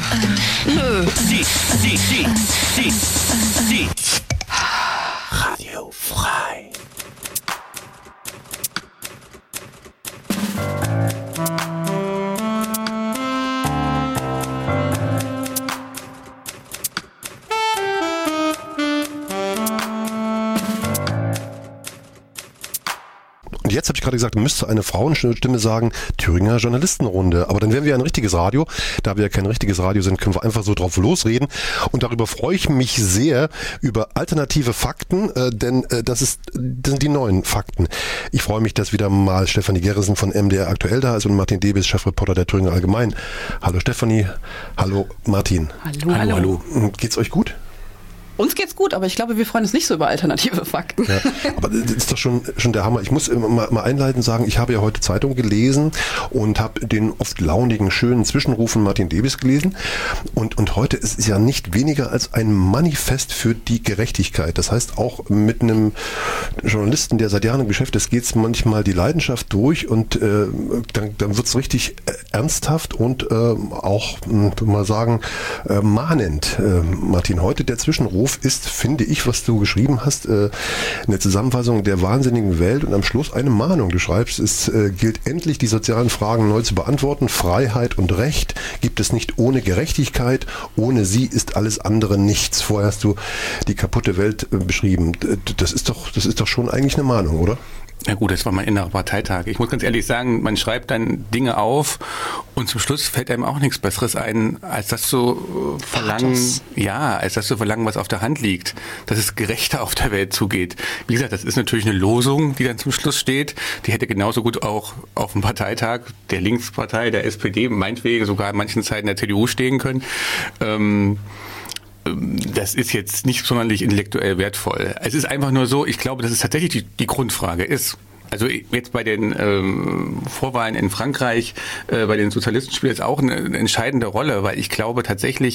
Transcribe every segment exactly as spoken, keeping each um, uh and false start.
Nö. Sie, sie, sie, sie, sie. Radio frei. Und jetzt habe ich gerade gesagt, müsste eine Frauenstimme sagen, Thüringer Journalistenrunde. Aber dann wären wir ein richtiges Radio. Da wir ja kein richtiges Radio sind, können wir einfach so drauf losreden. Und darüber freue ich mich sehr, über alternative Fakten, äh, denn äh, das, ist, das sind die neuen Fakten. Ich freue mich, dass wieder mal Stefanie Gerresen von M D R Aktuell da ist und Martin Debis, Chefreporter der Thüringer Allgemein. Hallo Stefanie, hallo Martin. Hallo, hallo. hallo. hallo. Geht's euch gut? Uns geht's gut, aber ich glaube, wir freuen uns nicht so über alternative Fakten. Ja, aber das ist doch schon, schon der Hammer. Ich muss mal, mal einleitend sagen, ich habe ja heute Zeitung gelesen und habe den oft launigen, schönen Zwischenruf von Martin Debis gelesen. Und, und heute ist es ja nicht weniger als ein Manifest für die Gerechtigkeit. Das heißt, auch mit einem Journalisten, der seit Jahren im Geschäft ist, geht es manchmal die Leidenschaft durch und äh, dann, dann wird es richtig ernsthaft und äh, auch, mal sagen, äh, mahnend. Äh, Martin, heute der Zwischenruf ist, finde ich, was du geschrieben hast, eine Zusammenfassung der wahnsinnigen Welt und am Schluss eine Mahnung. Du schreibst, es gilt endlich, die sozialen Fragen neu zu beantworten. Freiheit und Recht gibt es nicht ohne Gerechtigkeit. Ohne sie ist alles andere nichts. Vorher hast du die kaputte Welt beschrieben. Das ist doch, das ist doch schon eigentlich eine Mahnung, oder? Na gut, das war mein innerer Parteitag. Ich muss ganz ehrlich sagen, man schreibt dann Dinge auf und zum Schluss fällt einem auch nichts Besseres ein, als das zu verlangen, Pathos. ja, als das zu verlangen, was auf der Hand liegt, dass es gerechter auf der Welt zugeht. Wie gesagt, das ist natürlich eine Losung, die dann zum Schluss steht. Die hätte genauso gut auch auf dem Parteitag der Linkspartei, der S P D, meinetwegen sogar in manchen Zeiten der C D U stehen können. Ähm, Das ist jetzt nicht sonderlich intellektuell wertvoll. Es ist einfach nur so, ich glaube, dass es tatsächlich die, die Grundfrage ist. Also jetzt bei den ähm, Vorwahlen in Frankreich, äh, bei den Sozialisten spielt es auch eine, eine entscheidende Rolle, weil ich glaube tatsächlich,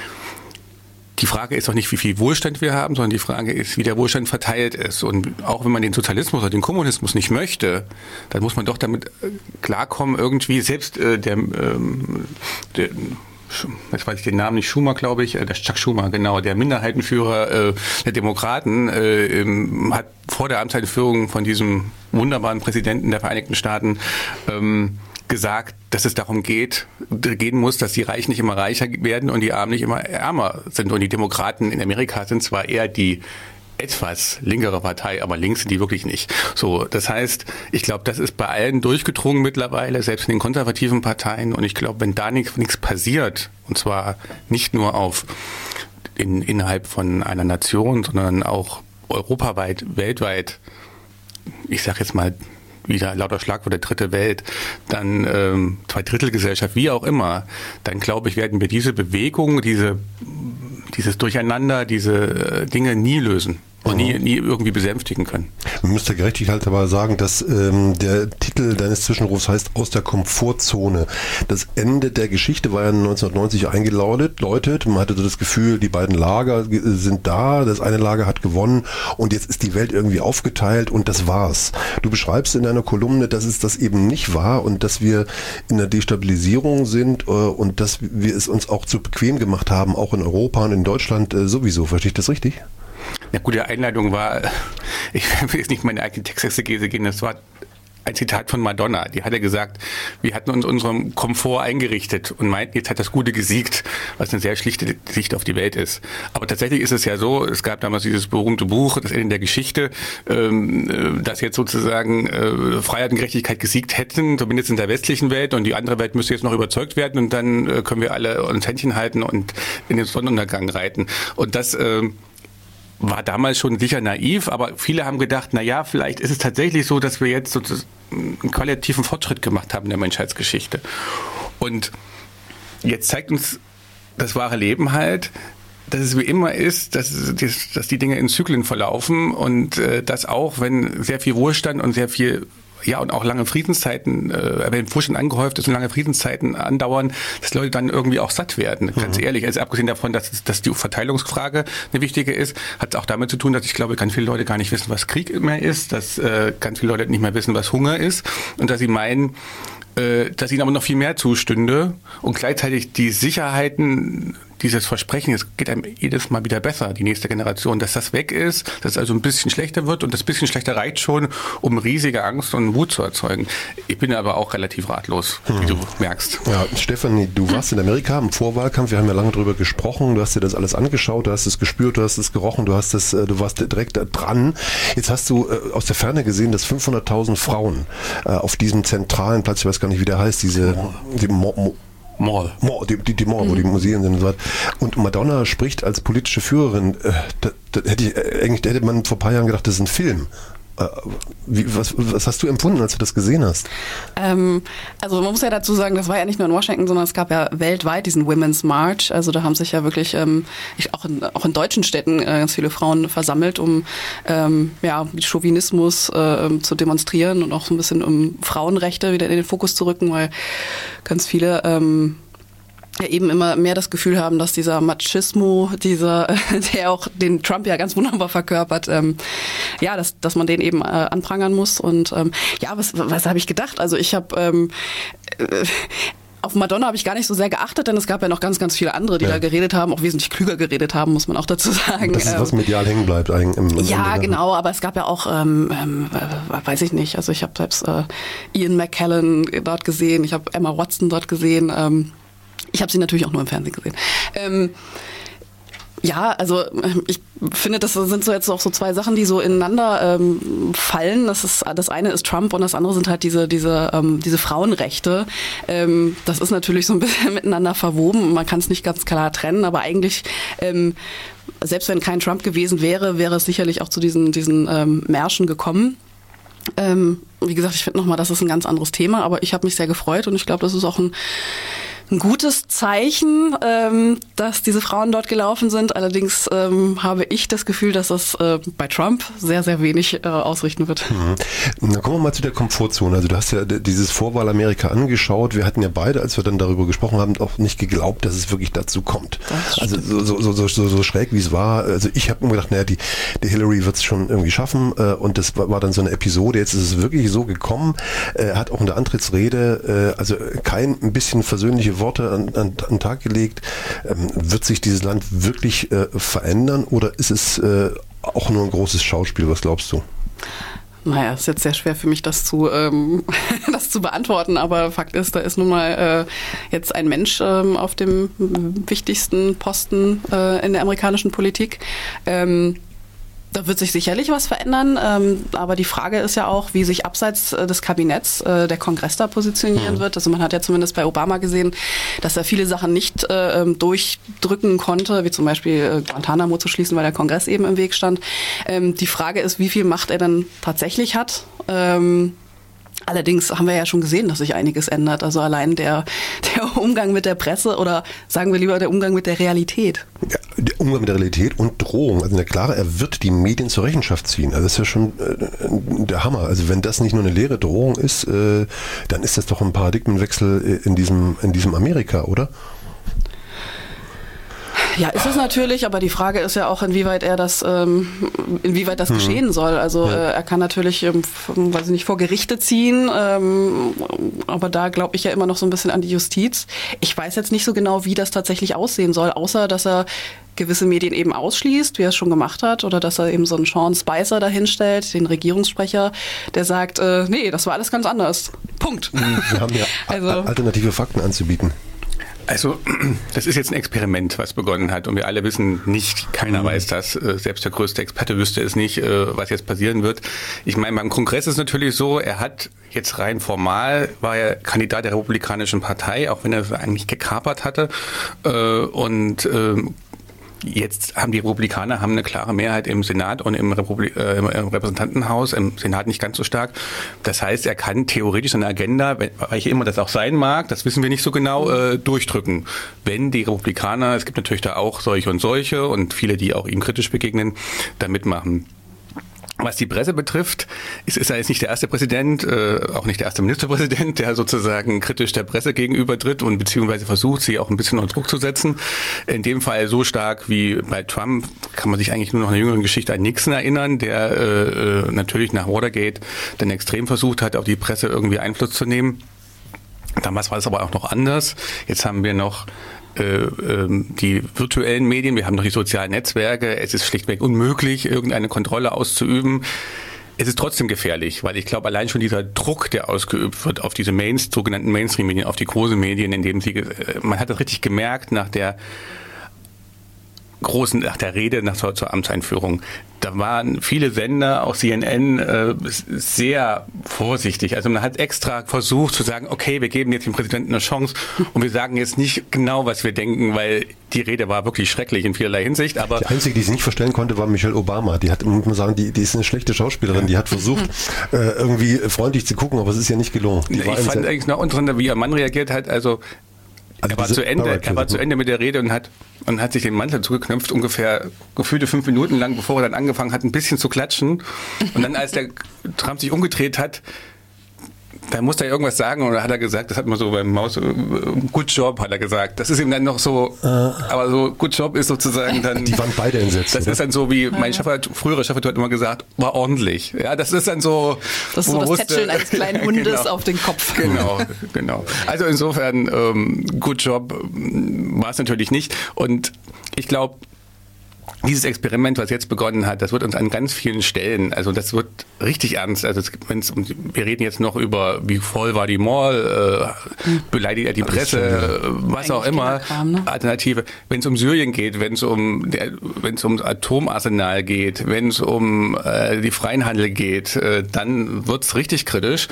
die Frage ist doch nicht, wie viel Wohlstand wir haben, sondern die Frage ist, wie der Wohlstand verteilt ist. Und auch wenn man den Sozialismus oder den Kommunismus nicht möchte, dann muss man doch damit klarkommen, irgendwie selbst äh, der, ähm, der jetzt weiß ich den Namen nicht, Schumer, glaube ich, der Chuck Schumer, genau, der Minderheitenführer äh, der Demokraten, äh, hat vor der Amtseinführung von diesem wunderbaren Präsidenten der Vereinigten Staaten ähm, gesagt, dass es darum geht, gehen muss, dass die Reichen nicht immer reicher werden und die Armen nicht immer ärmer sind. Und die Demokraten in Amerika sind zwar eher die etwas linkere Partei, aber links sind die wirklich nicht. So, das heißt, ich glaube, das ist bei allen durchgedrungen mittlerweile, selbst in den konservativen Parteien. Und ich glaube, wenn da nichts, nichts passiert, und zwar nicht nur auf in, innerhalb von einer Nation, sondern auch europaweit, weltweit, ich sage jetzt mal wieder lauter Schlagwort der dritte Welt, dann ähm, Zweidrittelgesellschaft, wie auch immer, dann glaube ich, werden wir diese Bewegung, diese dieses Durcheinander, diese äh, Dinge nie lösen und nie, nie irgendwie besänftigen können. Man müsste Gerechtigkeit aber sagen, dass ähm, der Titel deines Zwischenrufs heißt Aus der Komfortzone. Das Ende der Geschichte war ja neunzehnhundertneunzig eingeläutet. Läutet. Man hatte so das Gefühl, die beiden Lager sind da, das eine Lager hat gewonnen und jetzt ist die Welt irgendwie aufgeteilt und das war's. Du beschreibst in deiner Kolumne, dass es das eben nicht war und dass wir in der Destabilisierung sind äh, und dass wir es uns auch zu bequem gemacht haben, auch in Europa und in Deutschland äh, sowieso. Verstehe ich das richtig? Ja gut, die Einleitung war, ich will jetzt nicht meine eigene Textexegese gehen, das war ein Zitat von Madonna. Die hat ja gesagt, wir hatten uns unseren Komfort eingerichtet und meinten, jetzt hat das Gute gesiegt, was eine sehr schlichte Sicht auf die Welt ist. Aber tatsächlich ist es ja so, es gab damals dieses berühmte Buch, das Ende der Geschichte, ähm, dass jetzt sozusagen äh, Freiheit und Gerechtigkeit gesiegt hätten, zumindest in der westlichen Welt, und die andere Welt müsste jetzt noch überzeugt werden und dann äh, können wir alle uns Händchen halten und in den Sonnenuntergang reiten. Und das äh, war damals schon sicher naiv, aber viele haben gedacht, na ja, vielleicht ist es tatsächlich so, dass wir jetzt sozusagen einen qualitativen Fortschritt gemacht haben in der Menschheitsgeschichte. Und jetzt zeigt uns das wahre Leben halt, dass es wie immer ist, dass, dass die Dinge in Zyklen verlaufen und äh, dass auch, wenn sehr viel Wohlstand und sehr viel ja, und auch lange Friedenszeiten, äh, wenn Wohlstand angehäuft ist und lange Friedenszeiten andauern, dass Leute dann irgendwie auch satt werden. Ganz mhm. ehrlich, also abgesehen davon, dass, dass die Verteilungsfrage eine wichtige ist, hat es auch damit zu tun, dass ich glaube, ganz viele Leute gar nicht wissen, was Krieg mehr ist, dass äh, ganz viele Leute nicht mehr wissen, was Hunger ist und dass sie meinen, äh, dass ihnen aber noch viel mehr zustünde und gleichzeitig die Sicherheiten, dieses Versprechen, es geht einem jedes Mal wieder besser, die nächste Generation, dass das weg ist, dass es also ein bisschen schlechter wird und das bisschen schlechter reicht schon, um riesige Angst und Wut zu erzeugen. Ich bin aber auch relativ ratlos, hm. wie du merkst. Ja, Stefanie, du warst in Amerika im Vorwahlkampf, wir haben ja lange drüber gesprochen, du hast dir das alles angeschaut, du hast es gespürt, du hast es gerochen, du hast es, du warst direkt dran. Jetzt hast du äh, aus der Ferne gesehen, dass fünfhunderttausend Frauen äh, auf diesem zentralen Platz, ich weiß gar nicht, wie der heißt, diese die Mo- Mo- Mall. Mall, die, die, die Mall, mhm. wo die Museen sind und so weiter. Und Madonna spricht als politische Führerin. Äh, da, da hätte ich, äh, eigentlich hätte man vor ein paar Jahren gedacht, das ist ein Film. Äh, wie, was, was hast du empfunden, als du das gesehen hast? Ähm, also man muss ja dazu sagen, das war ja nicht nur in Washington, sondern es gab ja weltweit diesen Women's March. Also da haben sich ja wirklich ähm, ich, auch, in, auch in deutschen Städten äh, ganz viele Frauen versammelt, um ähm, ja, Chauvinismus äh, zu demonstrieren und auch so ein bisschen um Frauenrechte wieder in den Fokus zu rücken, weil ganz viele ähm, ja eben immer mehr das Gefühl haben, dass dieser Machismo, dieser, der auch den Trump ja ganz wunderbar verkörpert, ähm, ja, dass, dass man den eben äh, anprangern muss. Und ähm, ja, was, was habe ich gedacht? Also ich habe ähm, äh, auf Madonna habe ich gar nicht so sehr geachtet, denn es gab ja noch ganz, ganz viele andere, die ja. da geredet haben, auch wesentlich klüger geredet haben, muss man auch dazu sagen. Das ist, was medial hängen bleibt eigentlich. Im, im ja, Ende, genau, aber es gab ja auch, ähm, ähm, weiß ich nicht, also ich habe selbst äh, Ian McKellen dort gesehen, ich habe Emma Watson dort gesehen, ähm, ich habe sie natürlich auch nur im Fernsehen gesehen. Ähm, Ja, also ich finde, das sind so jetzt auch so zwei Sachen, die so ineinander ähm, fallen. Das ist, das eine ist Trump und das andere sind halt diese diese ähm, diese Frauenrechte. Ähm, das ist natürlich so ein bisschen miteinander verwoben. Man kann es nicht ganz klar trennen, aber eigentlich ähm, selbst wenn kein Trump gewesen wäre, wäre es sicherlich auch zu diesen diesen ähm, Märschen gekommen. Ähm, wie gesagt, ich finde nochmal, das ist ein ganz anderes Thema, aber ich habe mich sehr gefreut und ich glaube, das ist auch ein ein gutes Zeichen, ähm, dass diese Frauen dort gelaufen sind. Allerdings ähm, habe ich das Gefühl, dass das äh, bei Trump sehr, sehr wenig äh, ausrichten wird. Mhm. Na, kommen wir mal zu der Komfortzone. Also du hast ja dieses Vorwahl-Amerika angeschaut. Wir hatten ja beide, als wir dann darüber gesprochen haben, auch nicht geglaubt, dass es wirklich dazu kommt. Also so, so, so, so, so schräg, wie es war. Also ich habe mir gedacht, naja, die, die Hillary wird es schon irgendwie schaffen. Äh, und das war, war dann so eine Episode. Jetzt ist es wirklich so gekommen. Er äh, hat auch in der Antrittsrede äh, also kein ein bisschen versöhnliche Worte an, an, an den Tag gelegt. Ähm, wird sich dieses Land wirklich äh, verändern oder ist es äh, auch nur ein großes Schauspiel? Was glaubst du? Naja, ist jetzt sehr schwer für mich, das zu, ähm, das zu beantworten, aber Fakt ist, da ist nun mal äh, jetzt ein Mensch ähm, auf dem wichtigsten Posten äh, in der amerikanischen Politik. Ähm, Da wird sich sicherlich was verändern, ähm, aber die Frage ist ja auch, wie sich abseits äh, des Kabinetts äh, der Kongress da positionieren mhm. wird. Also man hat ja zumindest bei Obama gesehen, dass er viele Sachen nicht äh, durchdrücken konnte, wie zum Beispiel äh, Guantanamo zu schließen, weil der Kongress eben im Weg stand. Ähm, die Frage ist, wie viel Macht er dann tatsächlich hat. Ähm, Allerdings haben wir ja schon gesehen, dass sich einiges ändert. Also allein der, der Umgang mit der Presse oder sagen wir lieber der Umgang mit der Realität. Ja, der Umgang mit der Realität und Drohung. Also na klar, er wird die Medien zur Rechenschaft ziehen. Also das ist ja schon äh, der Hammer. Also wenn das nicht nur eine leere Drohung ist, äh, dann ist das doch ein Paradigmenwechsel in diesem, in diesem Amerika, oder? Ja, ist es natürlich, aber die Frage ist ja auch, inwieweit er das, ähm, inwieweit das hm. geschehen soll. Also ja. äh, er kann natürlich, ähm, weiß ich nicht, vor Gerichte ziehen, ähm, aber da glaube ich ja immer noch so ein bisschen an die Justiz. Ich weiß jetzt nicht so genau, wie das tatsächlich aussehen soll, außer dass er gewisse Medien eben ausschließt, wie er es schon gemacht hat, oder dass er eben so einen Sean Spicer dahinstellt, den Regierungssprecher, der sagt, äh, nee, das war alles ganz anders. Punkt. Wir haben ja also, alternative Fakten anzubieten. Also das ist jetzt ein Experiment, was begonnen hat und wir alle wissen nicht, keiner mhm. weiß das, selbst der größte Experte wüsste es nicht, was jetzt passieren wird. Ich meine, beim Kongress ist es natürlich so, er hat jetzt rein formal, war er Kandidat der Republikanischen Partei, auch wenn er es eigentlich gekapert hatte und jetzt haben die Republikaner haben eine klare Mehrheit im Senat und im, Republik, äh, im Repräsentantenhaus, im Senat nicht ganz so stark. Das heißt, er kann theoretisch eine Agenda, welche immer das auch sein mag, das wissen wir nicht so genau, äh, durchdrücken. Wenn die Republikaner, es gibt natürlich da auch solche und solche und viele, die auch ihm kritisch begegnen, da mitmachen. Was die Presse betrifft, ist, ist er jetzt nicht der erste Präsident, äh, auch nicht der erste Ministerpräsident, der sozusagen kritisch der Presse gegenübertritt und beziehungsweise versucht, sie auch ein bisschen unter Druck zu setzen. In dem Fall so stark wie bei Trump kann man sich eigentlich nur noch an eine jüngere Geschichte an Nixon erinnern, der äh, natürlich nach Watergate dann extrem versucht hat, auf die Presse irgendwie Einfluss zu nehmen. Damals war es aber auch noch anders. Jetzt haben wir noch äh, äh, die virtuellen Medien, wir haben noch die sozialen Netzwerke. Es ist schlichtweg unmöglich, irgendeine Kontrolle auszuüben. Es ist trotzdem gefährlich, weil ich glaube, allein schon dieser Druck, der ausgeübt wird auf diese Main, sogenannten Mainstream-Medien, auf die großen Medien, in dem sie, man hat das richtig gemerkt nach der großen, nach der Rede nach zur, zur Amtseinführung. Da waren viele Sender, auch C N N, äh, sehr vorsichtig. Also man hat extra versucht zu sagen, okay, wir geben jetzt dem Präsidenten eine Chance und wir sagen jetzt nicht genau, was wir denken, weil die Rede war wirklich schrecklich in vielerlei Hinsicht. Aber die einzige, die es nicht verstellen konnte, war Michelle Obama. Die hat, muss man sagen, die, die ist eine schlechte Schauspielerin. Die hat versucht, äh, irgendwie freundlich zu gucken, aber es ist ja nicht gelungen. Die ich fand eigentlich noch interessant, wie ihr Mann reagiert hat. Also Also er war, zu Ende, er war zu Ende mit der Rede und hat, und hat sich den Mantel zugeknöpft, ungefähr gefühlte fünf Minuten lang, bevor er dann angefangen hat, ein bisschen zu klatschen. Und dann, als der Trump sich umgedreht hat, da musste er irgendwas sagen und da hat er gesagt, das hat man so beim Maus, good job, hat er gesagt. Das ist ihm dann noch so, äh, aber so good job ist sozusagen dann... Die waren beide entsetzt. Das oder? Ist dann so wie, mein Chef hat, frühere Chef hat immer gesagt, war ordentlich. Ja, das ist dann so... Das ist so das wusste, Tätscheln eines kleinen Hundes genau, auf den Kopf. Genau, genau. Also insofern, ähm, good job war es natürlich nicht. Und ich glaube, dieses Experiment, was jetzt begonnen hat, das wird uns an ganz vielen Stellen, also das wird richtig ernst. Also wenn's, wir reden jetzt noch über, wie voll war die Mall, äh, beleidigt er die Presse, was auch immer, ne? Alternative. Wenn es um Syrien geht, wenn es um wenn es ums Atomarsenal geht, wenn es um äh, die freien Handel geht, äh, dann wird es richtig kritisch.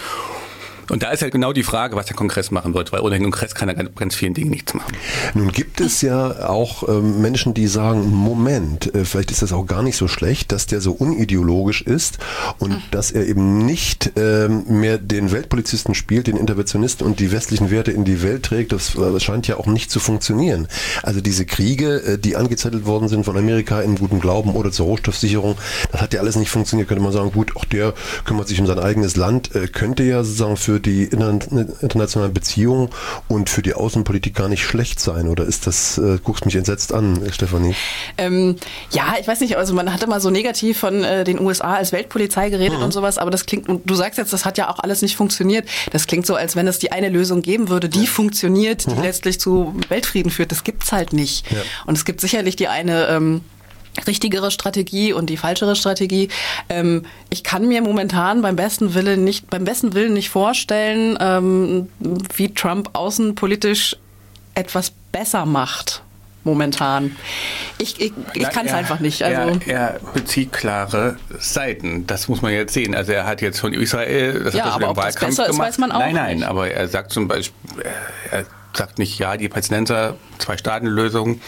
Und da ist ja genau die Frage, was der Kongress machen wird, weil ohne den Kongress kann er ganz, ganz vielen Dingen nichts machen. Nun gibt es ja auch ähm, Menschen, die sagen, Moment, äh, vielleicht ist das auch gar nicht so schlecht, dass der so unideologisch ist und mhm. dass er eben nicht ähm, mehr den Weltpolizisten spielt, den Interventionisten und die westlichen Werte in die Welt trägt. Das, das scheint ja auch nicht zu funktionieren. Also diese Kriege, äh, die angezettelt worden sind von Amerika in gutem Glauben oder zur Rohstoffsicherung, das hat ja alles nicht funktioniert. Könnte man sagen, gut, auch der kümmert sich um sein eigenes Land, äh, könnte ja sozusagen für die internationalen Beziehungen und für die Außenpolitik gar nicht schlecht sein, oder ist das, äh, guckst mich entsetzt an, Stefanie? Ähm, ja, ich weiß nicht, also man hatte mal so negativ von äh, den U S A als Weltpolizei geredet mhm. und sowas, aber das klingt, und du sagst jetzt, das hat ja auch alles nicht funktioniert, das klingt so, als wenn es die eine Lösung geben würde, die funktioniert, die mhm. letztlich zu Weltfrieden führt, das gibt's halt nicht. Ja. Und es gibt sicherlich die eine ähm, richtigere Strategie und die falschere Strategie. Ähm, ich kann mir momentan beim besten Willen nicht, beim besten Willen nicht vorstellen, ähm, wie Trump außenpolitisch etwas besser macht. Momentan. Ich, ich, ich kann es einfach nicht. Also er, er bezieht klare Seiten. Das muss man jetzt sehen. Also er hat jetzt von Israel, das ja, hat er aber im ob Wahlkampf das besser gemacht. Ist, weiß man auch nein, nein, nicht. aber er sagt zum Beispiel, er sagt nicht, ja, die Palästinenser, Zwei-Staaten-Lösung.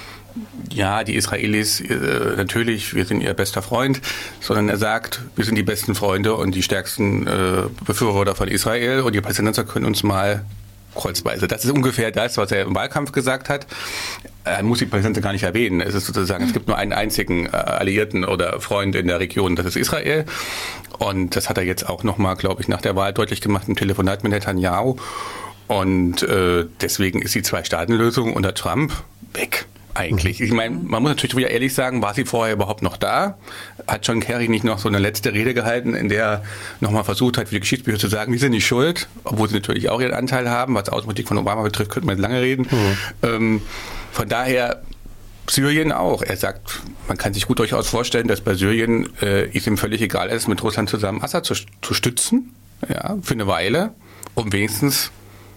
Ja, die Israelis, äh, natürlich, wir sind ihr bester Freund, sondern er sagt, wir sind die besten Freunde und die stärksten äh, Befürworter von Israel und die Palästinenser können uns mal kreuzweise. Das ist ungefähr das, was er im Wahlkampf gesagt hat. Er muss die Palästinenser gar nicht erwähnen. Es ist sozusagen, es gibt nur einen einzigen äh, Alliierten oder Freund in der Region, das ist Israel. Und das hat er jetzt auch nochmal, glaube ich, nach der Wahl deutlich gemacht im Telefonat mit Netanyahu. Und äh, deswegen ist die Zwei-Staaten-Lösung unter Trump weg. Eigentlich. Ich meine, man muss natürlich wieder ehrlich sagen, war sie vorher überhaupt noch da? Hat John Kerry nicht noch so eine letzte Rede gehalten, in der er nochmal versucht hat, für die Geschichtsbücher zu sagen, wir sind nicht schuld, obwohl sie natürlich auch ihren Anteil haben. Was Außenpolitik von Obama betrifft, könnte man jetzt lange reden. Mhm. Ähm, von daher Syrien auch. Er sagt, man kann sich gut durchaus vorstellen, dass bei Syrien äh, es ihm völlig egal ist, mit Russland zusammen Assad zu, zu stützen, ja, für eine Weile, um wenigstens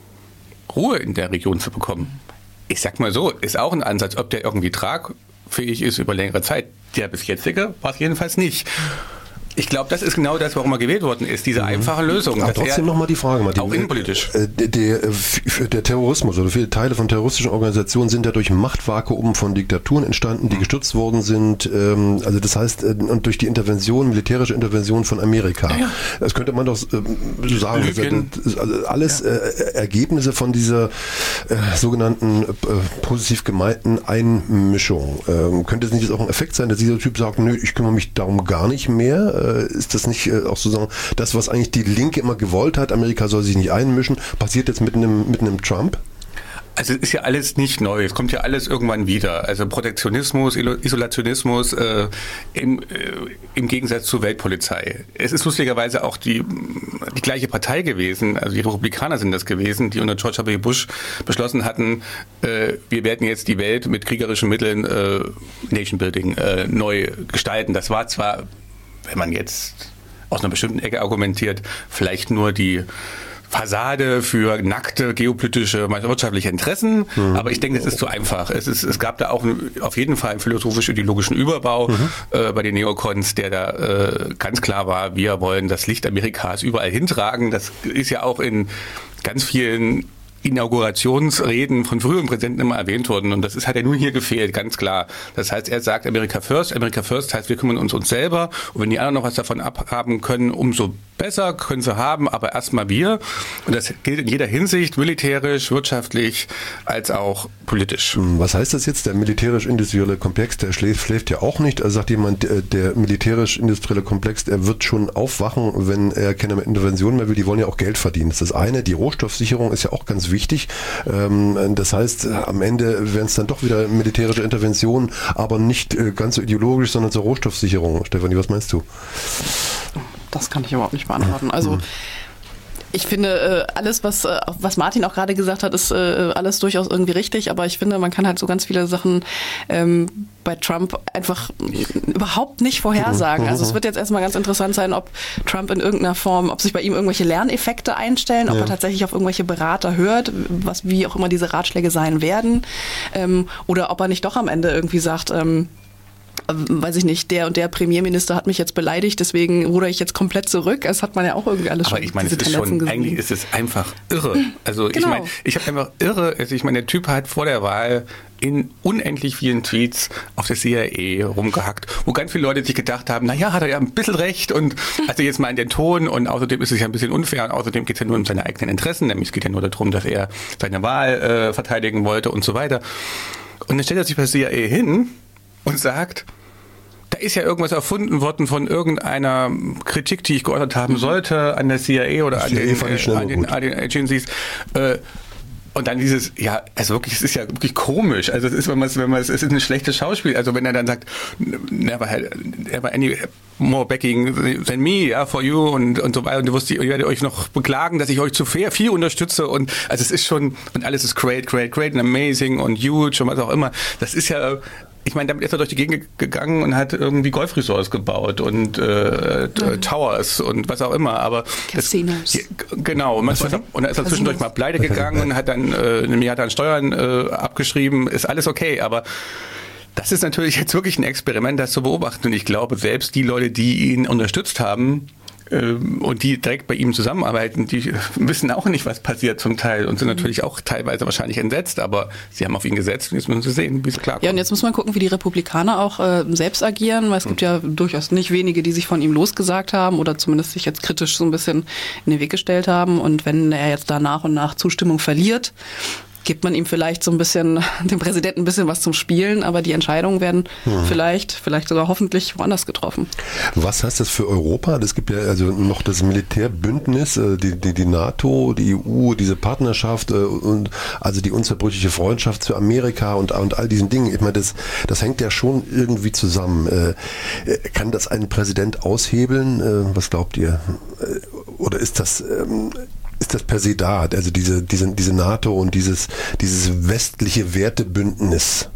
Ruhe in der Region zu bekommen. Ich sag mal so, ist auch ein Ansatz, ob der irgendwie tragfähig ist über längere Zeit. Der bis jetzige war es jedenfalls nicht. Ich glaube, das ist genau das, warum er gewählt worden ist, diese einfache Lösung. Aber trotzdem nochmal die Frage, Martin. Auch innenpolitisch. Der, der, der Terrorismus oder viele Teile von terroristischen Organisationen sind ja durch Machtvakuum von Diktaturen entstanden, die gestürzt worden sind. Also das heißt, und durch die Intervention, militärische Intervention von Amerika. Ja. Das könnte man doch so sagen. Also alles ja. Ergebnisse von dieser äh, sogenannten äh, positiv gemeinten Einmischung. Ähm, könnte es nicht auch ein Effekt sein, dass dieser Typ sagt, nö, ich kümmere mich darum gar nicht mehr? Ist das nicht äh, auch sozusagen das, was eigentlich die Linke immer gewollt hat, Amerika soll sich nicht einmischen, passiert jetzt mit einem, mit einem Trump? Also es ist ja alles nicht neu, es kommt ja alles irgendwann wieder. Also Protektionismus, Isolationismus äh, im, äh, im Gegensatz zur Weltpolizei. Es ist lustigerweise auch die, die gleiche Partei gewesen, also die Republikaner sind das gewesen, die unter George W. Bush beschlossen hatten, äh, wir werden jetzt die Welt mit kriegerischen Mitteln äh, Nation Building äh, neu gestalten. Das war zwar, wenn man jetzt aus einer bestimmten Ecke argumentiert, vielleicht nur die Fassade für nackte geopolitische, wirtschaftliche Interessen, mhm. aber ich denke, das ist zu einfach. Es, ist, es gab da auch auf jeden Fall einen philosophisch-ideologischen Überbau mhm. äh, bei den Neocons, der da äh, ganz klar war, wir wollen das Licht Amerikas überall hintragen. Das ist ja auch in ganz vielen Inaugurationsreden von früheren Präsidenten immer erwähnt worden und das ist, hat ja nun hier gefehlt, ganz klar. Das heißt, er sagt America First, America First heißt, wir kümmern uns uns selber und wenn die anderen noch was davon abhaben können, umso besser können sie haben, aber erstmal wir und das gilt in jeder Hinsicht, militärisch, wirtschaftlich, als auch politisch. Was heißt das jetzt? Der militärisch-industrielle Komplex, der schläft, schläft ja auch nicht. Also sagt jemand, der, der militärisch-industrielle Komplex, er wird schon aufwachen, wenn er keine Intervention mehr will. Die wollen ja auch Geld verdienen. Das ist das eine. Die Rohstoffsicherung ist ja auch ganz wichtig. Das heißt, am Ende werden es dann doch wieder militärische Interventionen, aber nicht ganz so ideologisch, sondern zur Rohstoffsicherung. Stefanie, was meinst du? Das kann ich überhaupt nicht beantworten. Also ich finde, alles, was, was Martin auch gerade gesagt hat, ist alles durchaus irgendwie richtig, aber ich finde, man kann halt so ganz viele Sachen ähm, bei Trump einfach überhaupt nicht vorhersagen. Also es wird jetzt erstmal ganz interessant sein, ob Trump in irgendeiner Form, ob sich bei ihm irgendwelche Lerneffekte einstellen, ob ja. er tatsächlich auf irgendwelche Berater hört, was wie auch immer diese Ratschläge sein werden, ähm, oder ob er nicht doch am Ende irgendwie sagt, ähm, weiß ich nicht, der und der Premierminister hat mich jetzt beleidigt, deswegen ruder ich jetzt komplett zurück. Das hat man ja auch irgendwie alles Aber schon. ich meine, es ist schon, gesehen. Eigentlich ist es einfach irre. Also genau. ich meine, ich habe einfach irre, also ich meine, der Typ hat vor der Wahl in unendlich vielen Tweets auf der C I A rumgehackt, wo ganz viele Leute sich gedacht haben, naja, hat er ja ein bisschen recht und also jetzt mal in den Ton und außerdem ist es ja ein bisschen unfair und außerdem geht es ja nur um seine eigenen Interessen, nämlich es geht ja nur darum, dass er seine Wahl äh, verteidigen wollte und so weiter. Und dann stellt er sich bei C I A hin und sagt, da ist ja irgendwas erfunden worden von irgendeiner Kritik, die ich geäußert haben sollte an der C I A oder an den, äh, an, den, an den Agencies. Äh, und dann dieses, ja, also wirklich, es ist ja wirklich komisch. Also es ist, wenn man es, wenn man es, es ist ein schlechtes Schauspiel. Also wenn er dann sagt, never had, never any more backing than me, yeah, for you und und so weiter. Und du wirst, ihr werdet euch noch beklagen, dass ich euch zu fair viel unterstütze. Und also es ist schon, und alles ist great, great, great and amazing und huge und was auch immer. Das ist ja, ich meine, damit ist er durch die Gegend gegangen und hat irgendwie Golfresorts gebaut und äh, mhm. Towers und was auch immer. Aber Casinos. Das, genau. Und, was, und er ist er zwischendurch mal pleite gegangen und hat dann äh, eine Milliarde an Steuern äh, abgeschrieben. Ist alles okay, aber das ist natürlich jetzt wirklich ein Experiment, das zu beobachten. Und ich glaube, selbst die Leute, die ihn unterstützt haben, und die direkt bei ihm zusammenarbeiten, die wissen auch nicht, was passiert zum Teil und sind natürlich auch teilweise wahrscheinlich entsetzt, aber sie haben auf ihn gesetzt und jetzt müssen sie sehen, wie sie klarkommen. Ja, und jetzt muss man gucken, wie die Republikaner auch äh, selbst agieren, weil es gibt ja durchaus nicht wenige, die sich von ihm losgesagt haben oder zumindest sich jetzt kritisch so ein bisschen in den Weg gestellt haben und wenn er jetzt da nach und nach Zustimmung verliert, gibt man ihm vielleicht so ein bisschen, dem Präsidenten ein bisschen was zum Spielen, aber die Entscheidungen werden mhm. vielleicht, vielleicht sogar hoffentlich woanders getroffen. Was heißt das für Europa? Es gibt ja also noch das Militärbündnis, die, die, die NATO, die E U, diese Partnerschaft und also die unzerbrüchliche Freundschaft zu Amerika und, und all diesen Dingen. Ich meine, das, das hängt ja schon irgendwie zusammen. Kann das ein Präsident aushebeln? Was glaubt ihr? Oder ist das... ist das per se da, also diese, diese, diese NATO und dieses, dieses westliche Wertebündnis?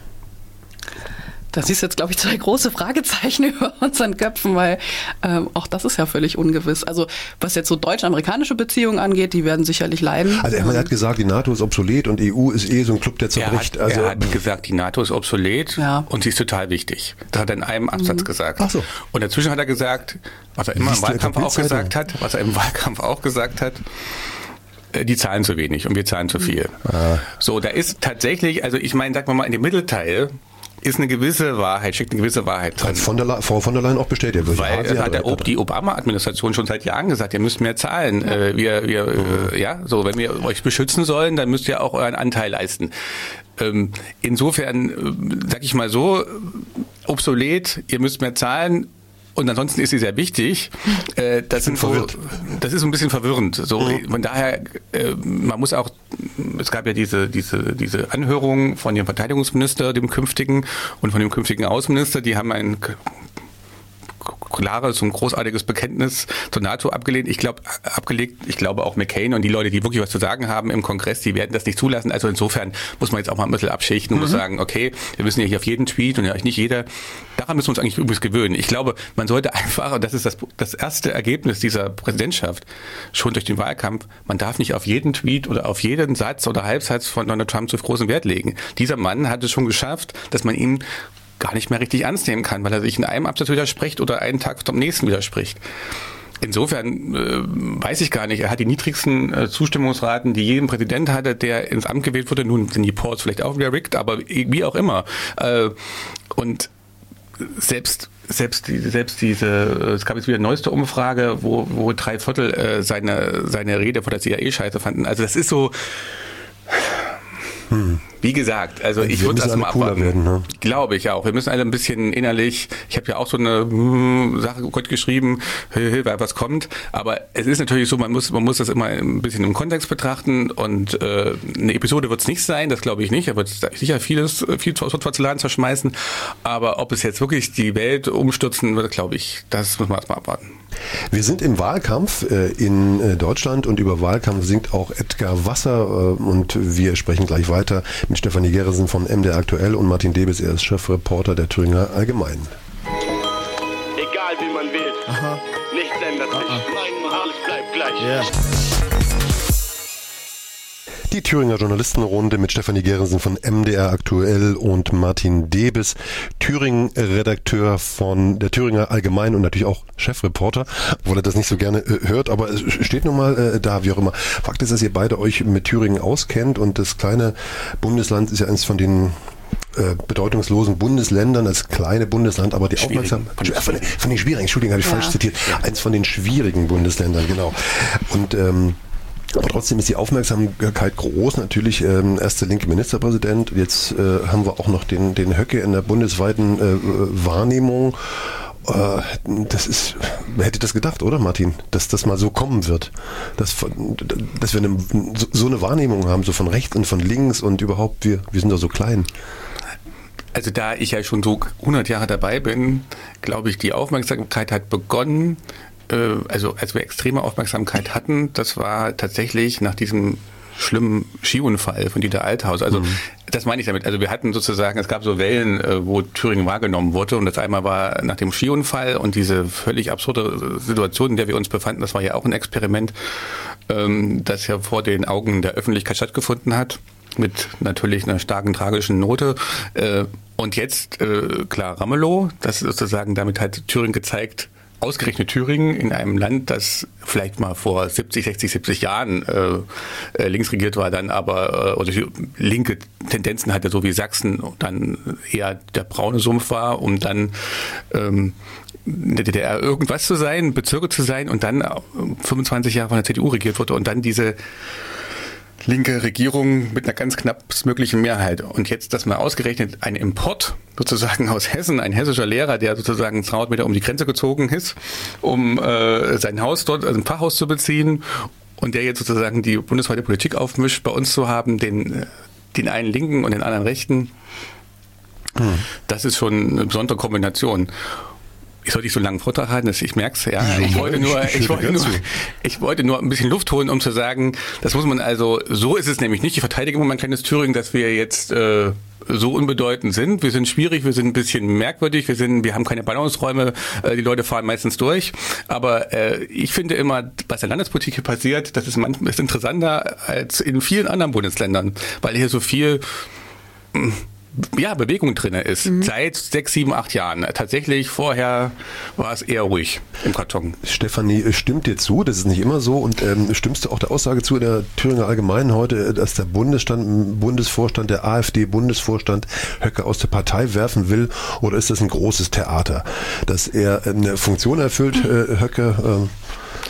Da siehst du jetzt, glaube ich, zwei große Fragezeichen über unseren Köpfen, weil ähm, auch das ist ja völlig ungewiss. Also was jetzt so deutsch-amerikanische Beziehungen angeht, die werden sicherlich leiden. Also er hat gesagt, die NATO ist obsolet und E U ist eh so ein Club, der zerbricht. Er hat, also, er hat gesagt, die NATO ist obsolet ja. und sie ist total wichtig. Das hat er in einem Absatz mhm. gesagt. Ach so. Und dazwischen hat er gesagt, was er immer im Wahlkampf auch gesagt hat, was er im Wahlkampf auch gesagt hat, die zahlen zu wenig und wir zahlen zu viel. Ah. So, da ist tatsächlich, also ich meine, sagen wir mal, in dem Mittelteil ist eine gewisse Wahrheit, steckt eine gewisse Wahrheit drin. Hat von der, Frau von der Leyen auch bestätigt. Weil das hat der, die Obama-Administration schon seit Jahren gesagt, ihr müsst mehr zahlen. Ja. Äh, wir, wir, mhm. äh, ja, so, wenn wir euch beschützen sollen, dann müsst ihr auch euren Anteil leisten. Ähm, insofern, äh, sag ich mal so, obsolet, ihr müsst mehr zahlen, und ansonsten ist sie sehr wichtig. Äh, das, sind so, das ist so ein bisschen verwirrend. So, mhm. Von daher, äh, man muss auch, es gab ja diese, diese, diese Anhörung von dem Verteidigungsminister, dem künftigen, und von dem künftigen Außenminister, die haben ein klares und großartiges Bekenntnis zur NATO abgelehnt. Ich glaube, abgelegt, ich glaube auch McCain und die Leute, die wirklich was zu sagen haben im Kongress, die werden das nicht zulassen. Also insofern muss man jetzt auch mal ein bisschen abschichten und mhm. muss sagen, okay, wir müssen ja hier auf jeden Tweet und ja nicht jeder, daran müssen wir uns eigentlich übrigens gewöhnen. Ich glaube, man sollte einfach, und das ist das, das erste Ergebnis dieser Präsidentschaft, schon durch den Wahlkampf, man darf nicht auf jeden Tweet oder auf jeden Satz oder Halbsatz von Donald Trump zu großen Wert legen. Dieser Mann hat es schon geschafft, dass man ihn gar nicht mehr richtig ernst nehmen kann, weil er sich in einem Absatz widerspricht oder einen Tag zum nächsten widerspricht. Insofern äh, weiß ich gar nicht, er hat die niedrigsten äh, Zustimmungsraten, die jedem Präsident hatte, der ins Amt gewählt wurde. Nun sind die Polls vielleicht auch wieder rigged, aber wie auch immer. Äh, und selbst selbst die, selbst diese, es gab jetzt wieder eine neueste Umfrage, wo, wo drei Viertel äh, seine, seine Rede vor der C I A scheiße fanden. Also das ist so... Hm. Wie gesagt, also ich würde das mal abwarten. Werden, ne? Glaube ich auch. Wir müssen alle ein bisschen innerlich, ich habe ja auch so eine hm, Sache Gott geschrieben, was kommt, aber es ist natürlich so, man muss man muss das immer ein bisschen im Kontext betrachten und äh, eine Episode wird es nicht sein, das glaube ich nicht, er wird sicher vieles, viel Porzellan zerschmeißen, aber ob es jetzt wirklich die Welt umstürzen wird, glaube ich, das muss man erstmal abwarten. Wir sind im Wahlkampf äh, in äh, Deutschland und über Wahlkampf singt auch Edgar Wasser äh, und wir sprechen gleich weiter mit Stefanie Gerritsen von M D R Aktuell und Martin Debes, er ist Chefreporter der Thüringer Allgemeinen. Egal wie man wählt, Aha. nichts ändert sich, nein, alles bleibt gleich. Yeah. Die Thüringer Journalistenrunde mit Stefanie Gerritsen von M D R Aktuell und Martin Debes, Thüringen-Redakteur von der Thüringer Allgemeinen und natürlich auch Chefreporter, obwohl er das nicht so gerne äh, hört, aber es steht nun mal äh, da, wie auch immer. Fakt ist, dass ihr beide euch mit Thüringen auskennt und das kleine Bundesland ist ja eines von den äh, bedeutungslosen Bundesländern, das kleine Bundesland, aber die Aufmerksamkeit, äh, von, von den schwierigen, Entschuldigung, habe ich ja. falsch zitiert, eines von den schwierigen Bundesländern, genau. Und ähm, aber trotzdem ist die Aufmerksamkeit groß. Natürlich ähm, erst der linke Ministerpräsident. Jetzt äh, haben wir auch noch den, den Höcke in der bundesweiten äh, Wahrnehmung. Äh, das ist, wer hätte das gedacht, oder Martin? Dass das mal so kommen wird. Dass, dass wir eine, so eine Wahrnehmung haben, so von rechts und von links und überhaupt, wir, wir sind doch so klein. Also da ich ja schon so hundert Jahre dabei bin, glaube ich, die Aufmerksamkeit hat begonnen, also als wir extreme Aufmerksamkeit hatten, das war tatsächlich nach diesem schlimmen Skiunfall von Dieter Althaus. Also mhm. das meine ich damit. Also wir hatten sozusagen, es gab so Wellen, wo Thüringen wahrgenommen wurde und das einmal war nach dem Skiunfall und diese völlig absurde Situation, in der wir uns befanden, das war ja auch ein Experiment, das ja vor den Augen der Öffentlichkeit stattgefunden hat. Mit natürlich einer starken tragischen Note. Und jetzt, klar, Ramelow, das ist sozusagen, damit hat Thüringen gezeigt, ausgerechnet Thüringen in einem Land, das vielleicht mal vor siebzig, sechzig, siebzig Jahren äh, links regiert war, dann aber äh, oder linke Tendenzen hatte, so wie Sachsen, und dann eher der braune Sumpf war, um dann ähm, in der D D R irgendwas zu sein, Bezirke zu sein und dann fünfundzwanzig Jahre von der C D U regiert wurde und dann diese linke Regierung mit einer ganz knappstmöglichen Mehrheit. Und jetzt, dass man ausgerechnet ein Import sozusagen aus Hessen, ein hessischer Lehrer, der sozusagen zweihundert Meter um die Grenze gezogen ist, um äh, sein Haus dort, also ein Pfarrhaus zu beziehen, und der jetzt sozusagen die bundesweite Politik aufmischt, bei uns zu haben, den, den einen Linken und den anderen Rechten, hm. das ist schon eine besondere Kombination. Ich sollte nicht so lange Vortrag halten, ich merke es, ja. Ich wollte nur, ich wollte nur, ich wollte nur ein bisschen Luft holen, um zu sagen, das muss man also, so ist es nämlich nicht. Ich verteidige immer mein kleines Thüringen, dass wir jetzt äh, so unbedeutend sind. Wir sind schwierig, wir sind ein bisschen merkwürdig, wir sind, wir haben keine Ballungsräume, äh, die Leute fahren meistens durch. Aber äh, ich finde immer, was in der Landespolitik hier passiert, das ist manchmal ist interessanter als in vielen anderen Bundesländern, weil hier so viel mh, ja, Bewegung drin ist. Mhm. Seit sechs, sieben, acht Jahren. Tatsächlich, vorher war es eher ruhig im Karton. Stefanie, stimmt dir zu? Das ist nicht immer so. Und ähm, stimmst du auch der Aussage zu in der Thüringer Allgemeinen heute, dass der Bundesstand, Bundesvorstand, der AfD-Bundesvorstand Höcke aus der Partei werfen will? Oder ist das ein großes Theater, dass er eine Funktion erfüllt, äh, Höcke? Äh,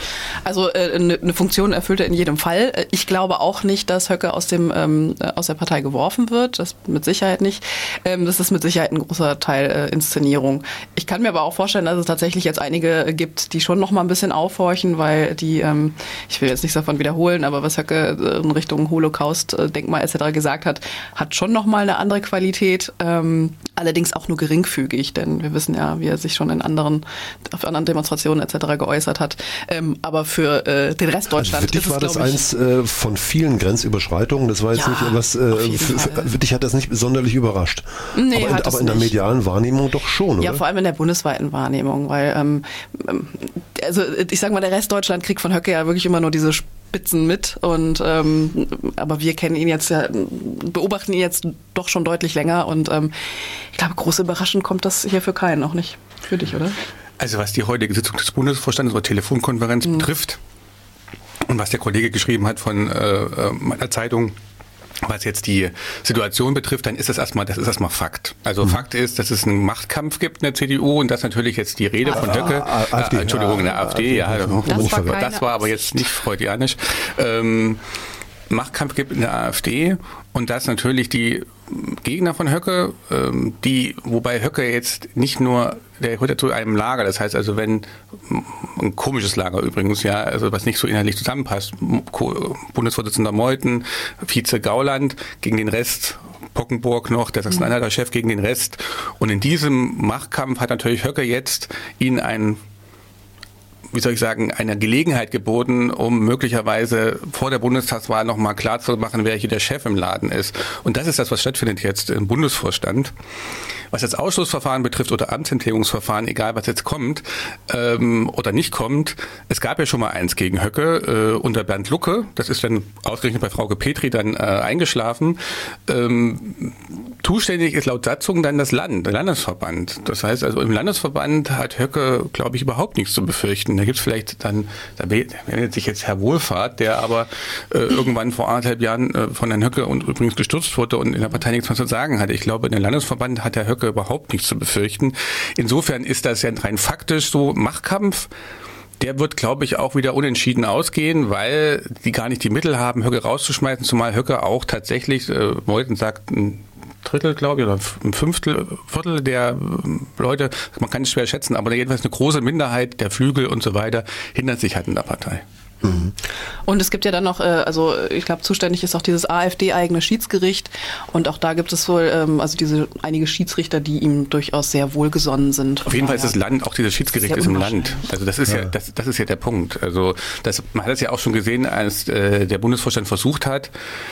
Also eine äh, ne Funktion erfüllt er in jedem Fall. Ich glaube auch nicht, dass Höcke aus dem ähm, aus der Partei geworfen wird. Das mit Sicherheit nicht. Ähm, das ist mit Sicherheit ein großer Teil äh, Inszenierung. Ich kann mir aber auch vorstellen, dass es tatsächlich jetzt einige gibt, die schon noch mal ein bisschen aufhorchen, weil die, ähm, ich will jetzt nichts davon wiederholen, aber was Höcke in Richtung Holocaust-Denkmal et cetera gesagt hat, hat schon noch mal eine andere Qualität. Ähm, allerdings auch nur geringfügig, denn wir wissen ja, wie er sich schon in anderen, auf anderen Demonstrationen et cetera geäußert hat. Ähm, aber für äh, den Rest Deutschlands also für dich ist es, war das ich, eins äh, von vielen Grenzüberschreitungen. Das war jetzt ja, nicht was, äh, für, für dich hat das nicht sonderlich überrascht. Nee, aber in, aber in der medialen Wahrnehmung doch schon, ja, oder? vor allem in der bundesweiten Wahrnehmung, weil ähm, also ich sag mal, der Rest Deutschland kriegt von Höcke ja wirklich immer nur diese Spitzen mit und ähm, aber wir kennen ihn jetzt ja, beobachten ihn jetzt doch schon deutlich länger und ähm, ich glaube, groß überraschend kommt das hier für keinen, auch nicht für dich, oder? Also was die heutige Sitzung des Bundesvorstandes oder Telefonkonferenz mhm. betrifft und was der Kollege geschrieben hat von äh, meiner Zeitung, was jetzt die Situation betrifft, dann ist das erstmal, das ist erstmal Fakt. Also mhm. Fakt ist, dass es einen Machtkampf gibt in der C D U und dass natürlich jetzt die Rede von Höcke, ah, ah, äh, Entschuldigung, in der AfD, ja, das, war, das war aber jetzt nicht freudianisch, ähm, Machtkampf gibt in der AfD und dass natürlich die Gegner von Höcke, ähm, die, wobei Höcke jetzt nicht nur, der gehört ja zu einem Lager, das heißt also, wenn, ein komisches Lager übrigens, ja, also was nicht so inhaltlich zusammenpasst, Bundesvorsitzender Meuthen, Vize Gauland, gegen den Rest Pockenburg noch, der Sachsen-Anhalter Chef gegen den Rest und in diesem Machtkampf hat natürlich Höcke jetzt ihn einen wie soll ich sagen, eine Gelegenheit geboten, um möglicherweise vor der Bundestagswahl nochmal klar zu machen, wer hier der Chef im Laden ist. Und das ist das, was stattfindet jetzt im Bundesvorstand. Was das Ausschlussverfahren betrifft oder Amtsenthebungsverfahren, egal was jetzt kommt ähm, oder nicht kommt, es gab ja schon mal eins gegen Höcke äh, unter Bernd Lucke, das ist dann ausgerechnet bei Frauke Petri dann äh, eingeschlafen. Ähm, zuständig ist laut Satzung dann das Land, der Landesverband. Das heißt also im Landesverband hat Höcke, glaube ich, überhaupt nichts zu befürchten. Da gibt es vielleicht dann, da wendet sich jetzt Herr Wohlfahrt, der aber äh, irgendwann vor anderthalb Jahren äh, von Herrn Höcke und übrigens gestürzt wurde und in der Partei nichts mehr zu sagen hatte. Ich glaube, in der Landesverband hat Herr Höcke überhaupt nichts zu befürchten. Insofern ist das ja rein faktisch so Machtkampf. Der wird, glaube ich, auch wieder unentschieden ausgehen, weil die gar nicht die Mittel haben, Höcke rauszuschmeißen, zumal Höcke auch tatsächlich, äh, Meuthen sagt, ein Drittel, glaube ich, oder ein Fünftel, Viertel der Leute, man kann es schwer schätzen, aber jedenfalls eine große Minderheit der Flügel und so weiter hinter sich hat in der Partei. Mhm. Und es gibt ja dann noch, also ich glaube, zuständig ist auch dieses AfD-eigene Schiedsgericht und auch da gibt es wohl, also diese einige Schiedsrichter, die ihm durchaus sehr wohlgesonnen sind. Auf jeden Fall ist das Land, auch dieses Schiedsgericht ist im Land. Also das ist ja, ja das, das ist ja der Punkt. Also das, man hat es ja auch schon gesehen, als äh, der Bundesvorstand versucht hat,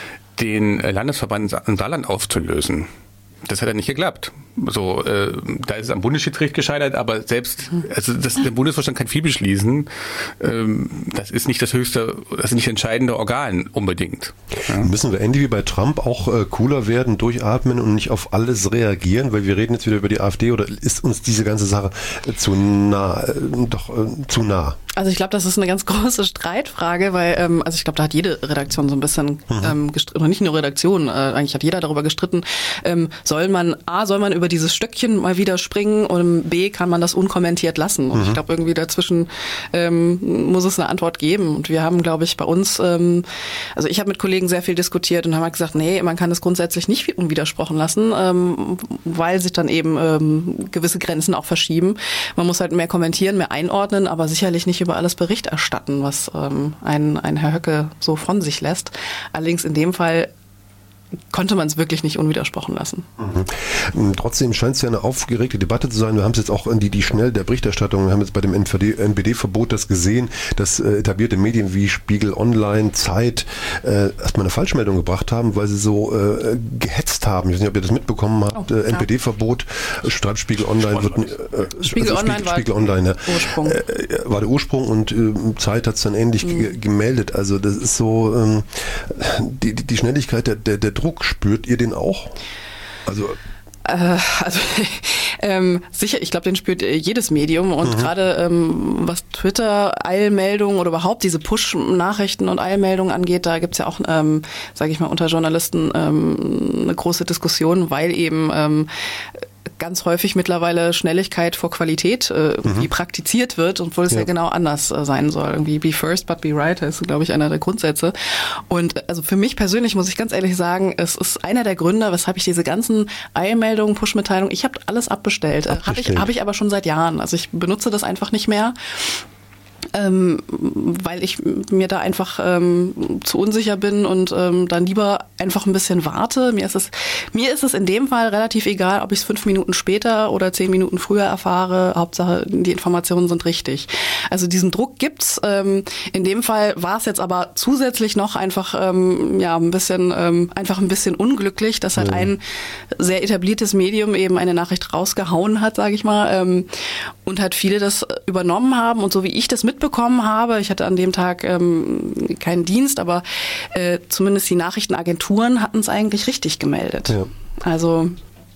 den Landesverband im Saarland aufzulösen. Das hat ja nicht geklappt. So, äh, da ist es am Bundesschiedsgericht gescheitert, aber selbst, also das, der Bundesvorstand kann viel beschließen. Ähm, das ist nicht das höchste, das ist nicht das entscheidende Organ unbedingt. Ja. Müssen wir ähnlich wie bei Trump auch äh, cooler werden, durchatmen und nicht auf alles reagieren, weil wir reden jetzt wieder über die AfD oder ist uns diese ganze Sache äh, zu nah, äh, doch äh, zu nah? Also ich glaube, das ist eine ganz große Streitfrage, weil ähm, also ich glaube, da hat jede Redaktion so ein bisschen mhm. ähm, gestritten, oder nicht nur Redaktion, äh, eigentlich hat jeder darüber gestritten, ähm, soll man, A, soll man über dieses Stöckchen mal wieder springen und B, kann man das unkommentiert lassen. Und mhm. ich glaube, irgendwie dazwischen ähm, muss es eine Antwort geben. Und wir haben, glaube ich, bei uns, ähm, also ich habe mit Kollegen sehr viel diskutiert und haben halt gesagt, nee, man kann es grundsätzlich nicht unwidersprochen lassen, ähm, weil sich dann eben ähm, gewisse Grenzen auch verschieben. Man muss halt mehr kommentieren, mehr einordnen, aber sicherlich nicht über alles Bericht erstatten, was ähm, ein, ein Herr Höcke so von sich lässt. Allerdings in dem Fall konnte man es wirklich nicht unwidersprochen lassen. Mhm. Trotzdem scheint es ja eine aufgeregte Debatte zu sein. Wir haben es jetzt auch in die, die schnell der Berichterstattung, wir haben jetzt bei dem N P D-Verbot das gesehen, dass äh, etablierte Medien wie Spiegel Online, Zeit äh, erstmal eine Falschmeldung gebracht haben, weil sie so äh, gehetzt haben. Ich weiß nicht, ob ihr das mitbekommen habt. Oh, äh, N P D-Verbot, schreibt Spiegel Online. Wird, äh, Spiegel also Online Spiegel, war Spiegel Online, ja. Ursprung. Äh, war der Ursprung und äh, Zeit hat es dann ähnlich mhm. ge- gemeldet. Also das ist so ähm, die, die Schnelligkeit der, der, der Druck. Spürt ihr den auch? Also Äh, also ähm, sicher, ich glaube, den spürt jedes Medium und mhm. gerade ähm, was Twitter, Eilmeldungen oder überhaupt diese Push-Nachrichten und Eilmeldungen angeht, da gibt's ja auch, ähm, sage ich mal, unter Journalisten ähm, eine große Diskussion, weil eben ähm, ganz häufig mittlerweile Schnelligkeit vor Qualität äh, mhm. wie praktiziert wird, obwohl es ja, ja genau anders äh, sein soll. Irgendwie be first but be right ist, glaube ich, einer der Grundsätze. Und also für mich persönlich muss ich ganz ehrlich sagen, es ist einer der Gründe, weshalb ich diese ganzen Eilmeldungen, Push-Mitteilungen, ich habe alles abbestellt. abbestellt. Habe ich, hab ich aber schon seit Jahren. Also ich benutze das einfach nicht mehr. Ähm, weil ich mir da einfach ähm, zu unsicher bin und ähm, dann lieber einfach ein bisschen warte. Mir ist es, mir ist es in dem Fall relativ egal, ob ich es fünf Minuten später oder zehn Minuten früher erfahre. Hauptsache, die Informationen sind richtig. Also diesen Druck gibt's. Ähm, in dem Fall war es jetzt aber zusätzlich noch einfach ähm, ja ein bisschen ähm, einfach ein bisschen unglücklich, dass halt ja. ein sehr etabliertes Medium eben eine Nachricht rausgehauen hat, sage ich mal, ähm, und halt viele das übernommen haben und so wie ich das mitbekommen habe, ich hatte an dem Tag ähm, keinen Dienst, aber äh, zumindest die Nachrichtenagenturen hatten es eigentlich richtig gemeldet. Ja. Also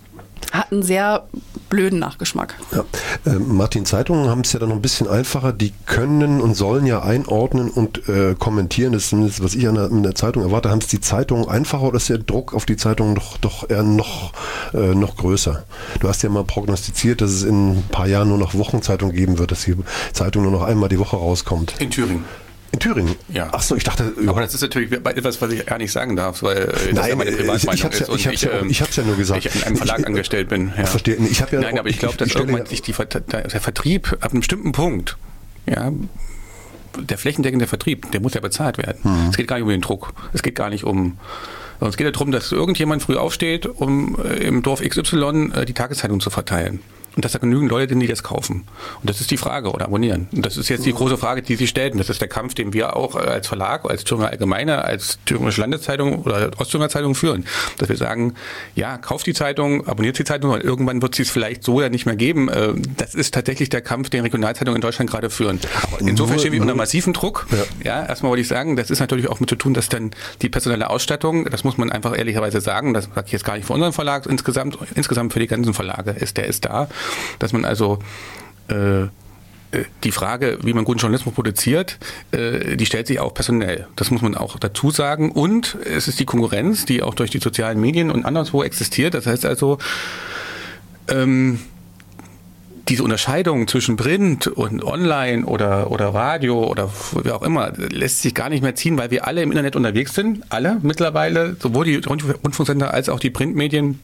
hat einen sehr blöden Nachgeschmack. Ja. Äh, Martin, Zeitungen haben es ja dann noch ein bisschen einfacher. Die können und sollen ja einordnen und äh, kommentieren. Das ist zumindest, was ich an der, an der Zeitung erwarte. Haben es die Zeitungen einfacher oder ist der Druck auf die Zeitungen doch, doch eher noch, äh, noch größer? Du hast ja mal prognostiziert, dass es in ein paar Jahren nur noch Wochenzeitungen geben wird, dass die Zeitung nur noch einmal die Woche rauskommt. In Thüringen. In Thüringen? Ja. Ach so, ich dachte... Aber das ist natürlich etwas, was ich gar nicht sagen darf, weil das Nein, ja meine Privatmeinung ist ja, ich und ich, ja, ähm, ich habe es ja nur gesagt. Ich in einem Verlag ich, angestellt bin. Ja. Verstehe. Ich hab ja Nein, aber ich glaube, dass irgendwann sich die, der Vertrieb ab einem bestimmten Punkt, ja, der flächendeckende Vertrieb, der muss ja bezahlt werden. Mhm. Es geht gar nicht um den Druck. Es geht gar nicht um... Es geht ja darum, dass irgendjemand früh aufsteht, um äh, im Dorf X Y äh, die Tageszeitung zu verteilen. Und dass da genügend Leute sind, die das kaufen. Und das ist die Frage, oder abonnieren. Und das ist jetzt die große Frage, die Sie stellten. Das ist der Kampf, den wir auch als Verlag, als Thüringer Allgemeine, als Thüringische Landeszeitung oder Ostthüringer Zeitung führen. Dass wir sagen, ja, kauft die Zeitung, abonniert die Zeitung, und irgendwann wird sie es vielleicht so ja nicht mehr geben. Das ist tatsächlich der Kampf, den Regionalzeitungen in Deutschland gerade führen. Insofern stehen wir unter massiven Druck. Ja. Ja, erstmal wollte ich sagen, das ist natürlich auch mit zu tun, dass dann die personelle Ausstattung, das muss man einfach ehrlicherweise sagen, das sage ich jetzt gar nicht für unseren Verlag, insgesamt, insgesamt für die ganzen Verlage, ist der ist da. Dass man also äh, die Frage, wie man guten Journalismus produziert, äh, die stellt sich auch personell. Das muss man auch dazu sagen. Und es ist die Konkurrenz, die auch durch die sozialen Medien und anderswo existiert. Das heißt also, ähm, diese Unterscheidung zwischen Print und Online oder, oder Radio oder wie auch immer, lässt sich gar nicht mehr ziehen, weil wir alle im Internet unterwegs sind. Alle mittlerweile, sowohl die Rundfunksender als auch die Printmedien,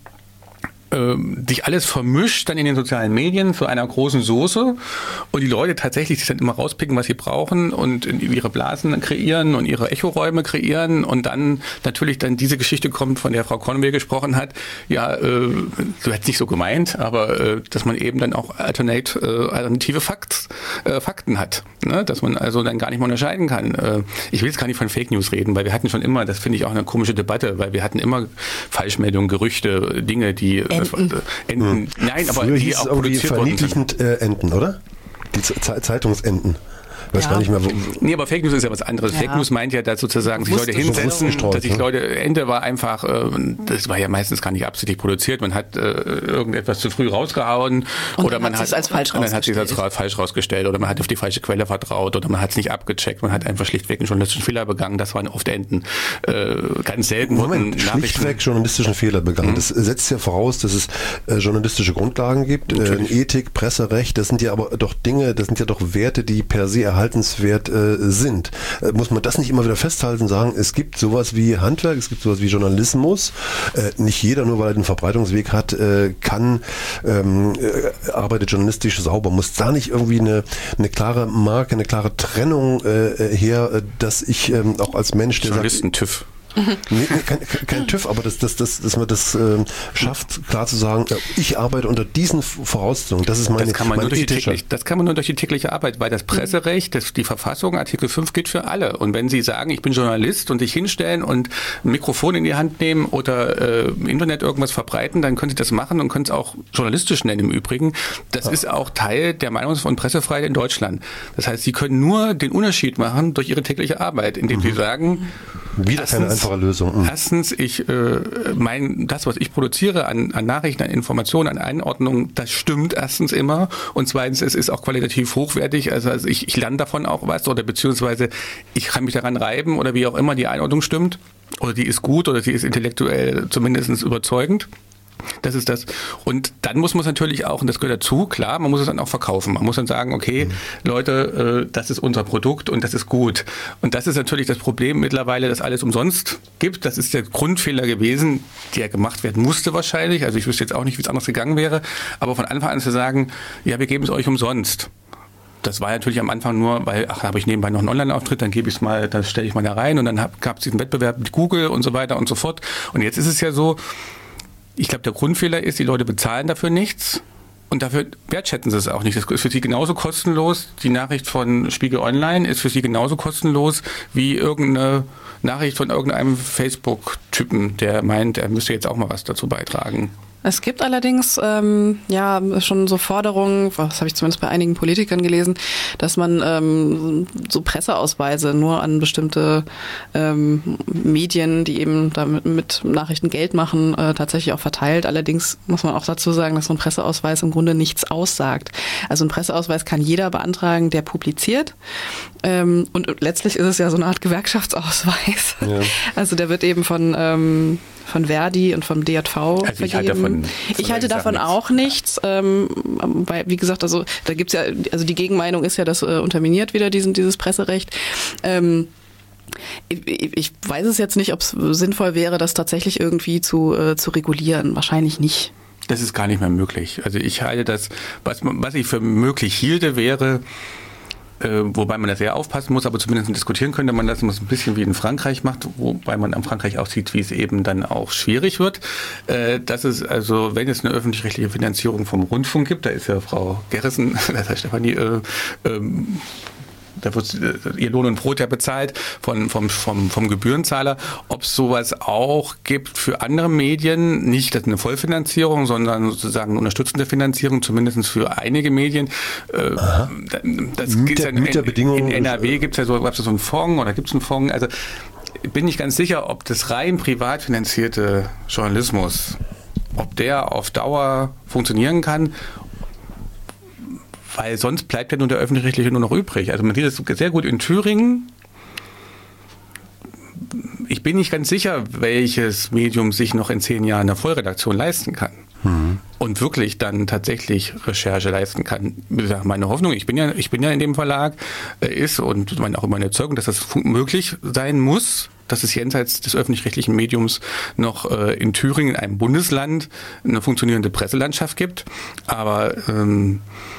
sich alles vermischt dann in den sozialen Medien zu einer großen Soße und die Leute tatsächlich sich dann immer rauspicken, was sie brauchen und ihre Blasen kreieren und ihre Echoräume kreieren und dann natürlich dann diese Geschichte kommt, von der Frau Conway gesprochen hat, ja, äh, so hätte es nicht so gemeint, aber äh, dass man eben dann auch alternate, äh, alternative Fakt, äh, Fakten hat, ne? Dass man also dann gar nicht mehr unterscheiden kann. Äh, ich will jetzt gar nicht von Fake News reden, weil wir hatten schon immer, das finde ich auch eine komische Debatte, weil wir hatten immer Falschmeldungen, Gerüchte, Dinge, die Enten. Enten. Hm. Nein, aber früher die hieß auch es auch die produziert worden sind. verniedlichend äh, Enten, oder? Die Ze- Zeitungsenten. Ich weiß Ja. gar nicht mehr, wo. Nee, aber Fake News ist ja was anderes. Ja. Fake News meint ja, dass sozusagen sich Bewusst Leute hinsetzen, gestreut, dass sich ne? Leute, Ende war einfach, äh, das war ja meistens gar nicht absichtlich produziert, man hat äh, irgendetwas zu früh rausgehauen Und oder dann man hat hat sich's als falsch und dann hat sich als rausgestellt. falsch rausgestellt oder man hat auf die falsche Quelle vertraut oder man hat es nicht abgecheckt, man hat einfach schlichtweg einen journalistischen Fehler begangen, das waren oft Enden. Äh, ganz selten wurden Moment, schlichtweg journalistischen Fehler begangen. Mhm. Das setzt ja voraus, dass es äh, journalistische Grundlagen gibt, äh, Ethik, Presserecht, das sind ja aber doch Dinge, das sind ja doch Werte, die per se erhaltenswert äh, sind. Äh, muss man das nicht immer wieder festhalten, sagen, es gibt sowas wie Handwerk, es gibt sowas wie Journalismus. Äh, nicht jeder, nur weil er den Verbreitungsweg hat, äh, kann, ähm, äh, arbeitet journalistisch sauber. Muss da nicht irgendwie eine, eine klare Marke, eine klare Trennung äh, her, äh, dass ich ähm, auch als Mensch, der sagt, Journalisten-TÜV. Nee, nee, kein, kein TÜV, aber das, das, das, dass man das ähm, schafft, klar zu sagen, ich arbeite unter diesen Voraussetzungen. Das ist meine, das kann man meine nur durch die ethische. täglich, das kann man nur durch die tägliche Arbeit, weil das Presserecht, das, die Verfassung, Artikel fünf gilt für alle. Und wenn Sie sagen, ich bin Journalist und sich hinstellen und ein Mikrofon in die Hand nehmen oder äh, im Internet irgendwas verbreiten, dann können Sie das machen und können es auch journalistisch nennen im Übrigen. Das ja. ist auch Teil der Meinungs- und Pressefreiheit in Deutschland. Das heißt, Sie können nur den Unterschied machen durch Ihre tägliche Arbeit, indem mhm. Sie sagen, wieder erstens, keine einfache Lösung. Mhm. Erstens, ich äh, mein, das, was ich produziere an, an Nachrichten, an Informationen, an Einordnungen, das stimmt erstens immer. Und zweitens, es ist auch qualitativ hochwertig. Also, also ich, ich lerne davon auch was oder beziehungsweise ich kann mich daran reiben oder wie auch immer die Einordnung stimmt. Oder die ist gut oder die ist intellektuell zumindest überzeugend. Das ist das. Und dann muss man es natürlich auch, und das gehört dazu, klar, man muss es dann auch verkaufen. Man muss dann sagen, okay, mhm. Leute, äh, das ist unser Produkt und das ist gut. Und das ist natürlich das Problem mittlerweile, dass alles umsonst gibt. Das ist der Grundfehler gewesen, der gemacht werden musste wahrscheinlich. Also ich wüsste jetzt auch nicht, wie es anders gegangen wäre. Aber von Anfang an zu sagen, ja, wir geben es euch umsonst. Das war natürlich am Anfang nur, weil, ach, da habe ich nebenbei noch einen Online-Auftritt, dann gebe ich es mal, dann stelle ich mal da rein und dann gab es diesen Wettbewerb mit Google und so weiter und so fort. Und jetzt ist es ja so, ich glaube, der Grundfehler ist, die Leute bezahlen dafür nichts und dafür wertschätzen sie es auch nicht. Das ist für sie genauso kostenlos. Die Nachricht von Spiegel Online ist für sie genauso kostenlos wie irgendeine Nachricht von irgendeinem Facebook-Typen, der meint, er müsste jetzt auch mal was dazu beitragen. Es gibt allerdings ähm, ja schon so Forderungen, das habe ich zumindest bei einigen Politikern gelesen, dass man ähm, so Presseausweise nur an bestimmte ähm, Medien, die eben damit mit Nachrichten Geld machen, äh, tatsächlich auch verteilt. Allerdings muss man auch dazu sagen, dass so ein Presseausweis im Grunde nichts aussagt. Also ein Presseausweis kann jeder beantragen, der publiziert. Ähm, und letztlich ist es ja so eine Art Gewerkschaftsausweis. Ja. Also der wird eben von ähm, von Verdi und vom D J V also ich halte davon, von ich halte davon auch nichts, ähm, weil, wie gesagt, also da gibt's ja, also die Gegenmeinung ist ja, das äh, unterminiert wieder diesen, dieses Presserecht. Ähm, ich, ich weiß es jetzt nicht, ob es sinnvoll wäre, das tatsächlich irgendwie zu, äh, zu regulieren. Wahrscheinlich nicht. Das ist gar nicht mehr möglich. Also ich halte das, was, was ich für möglich hielte, wäre, Äh, wobei man da sehr aufpassen muss, aber zumindest diskutieren könnte man das, was ein bisschen wie in Frankreich macht, wobei man in Frankreich auch sieht, wie es eben dann auch schwierig wird. Äh, dass es also, wenn es eine öffentlich-rechtliche Finanzierung vom Rundfunk gibt, da ist ja Frau Gerrissen, das heißt Stefanie, äh, ähm, da wird ihr Lohn und Brot ja bezahlt von, vom, vom, vom Gebührenzahler, ob es sowas auch gibt für andere Medien, nicht eine Vollfinanzierung, sondern sozusagen eine unterstützende Finanzierung, zumindest für einige Medien. Aha. Das mit der, ja in, in N R W gibt es ja so, gab's so einen Fonds oder gibt es einen Fonds, also bin ich ganz sicher, ob das rein privat finanzierte Journalismus, ob der auf Dauer funktionieren kann. Weil sonst bleibt ja nur der öffentlich-rechtliche nur noch übrig. Also man sieht das sehr gut in Thüringen. Ich bin nicht ganz sicher, welches Medium sich noch in zehn Jahren eine Vollredaktion leisten kann. Mhm. Und wirklich dann tatsächlich Recherche leisten kann. Meine Hoffnung, ich bin ja, ich bin ja in dem Verlag, ist und meine, auch meine Überzeugung, dass das möglich sein muss, dass es jenseits des öffentlich-rechtlichen Mediums noch äh, in Thüringen, in einem Bundesland, eine funktionierende Presselandschaft gibt. Aber ähm,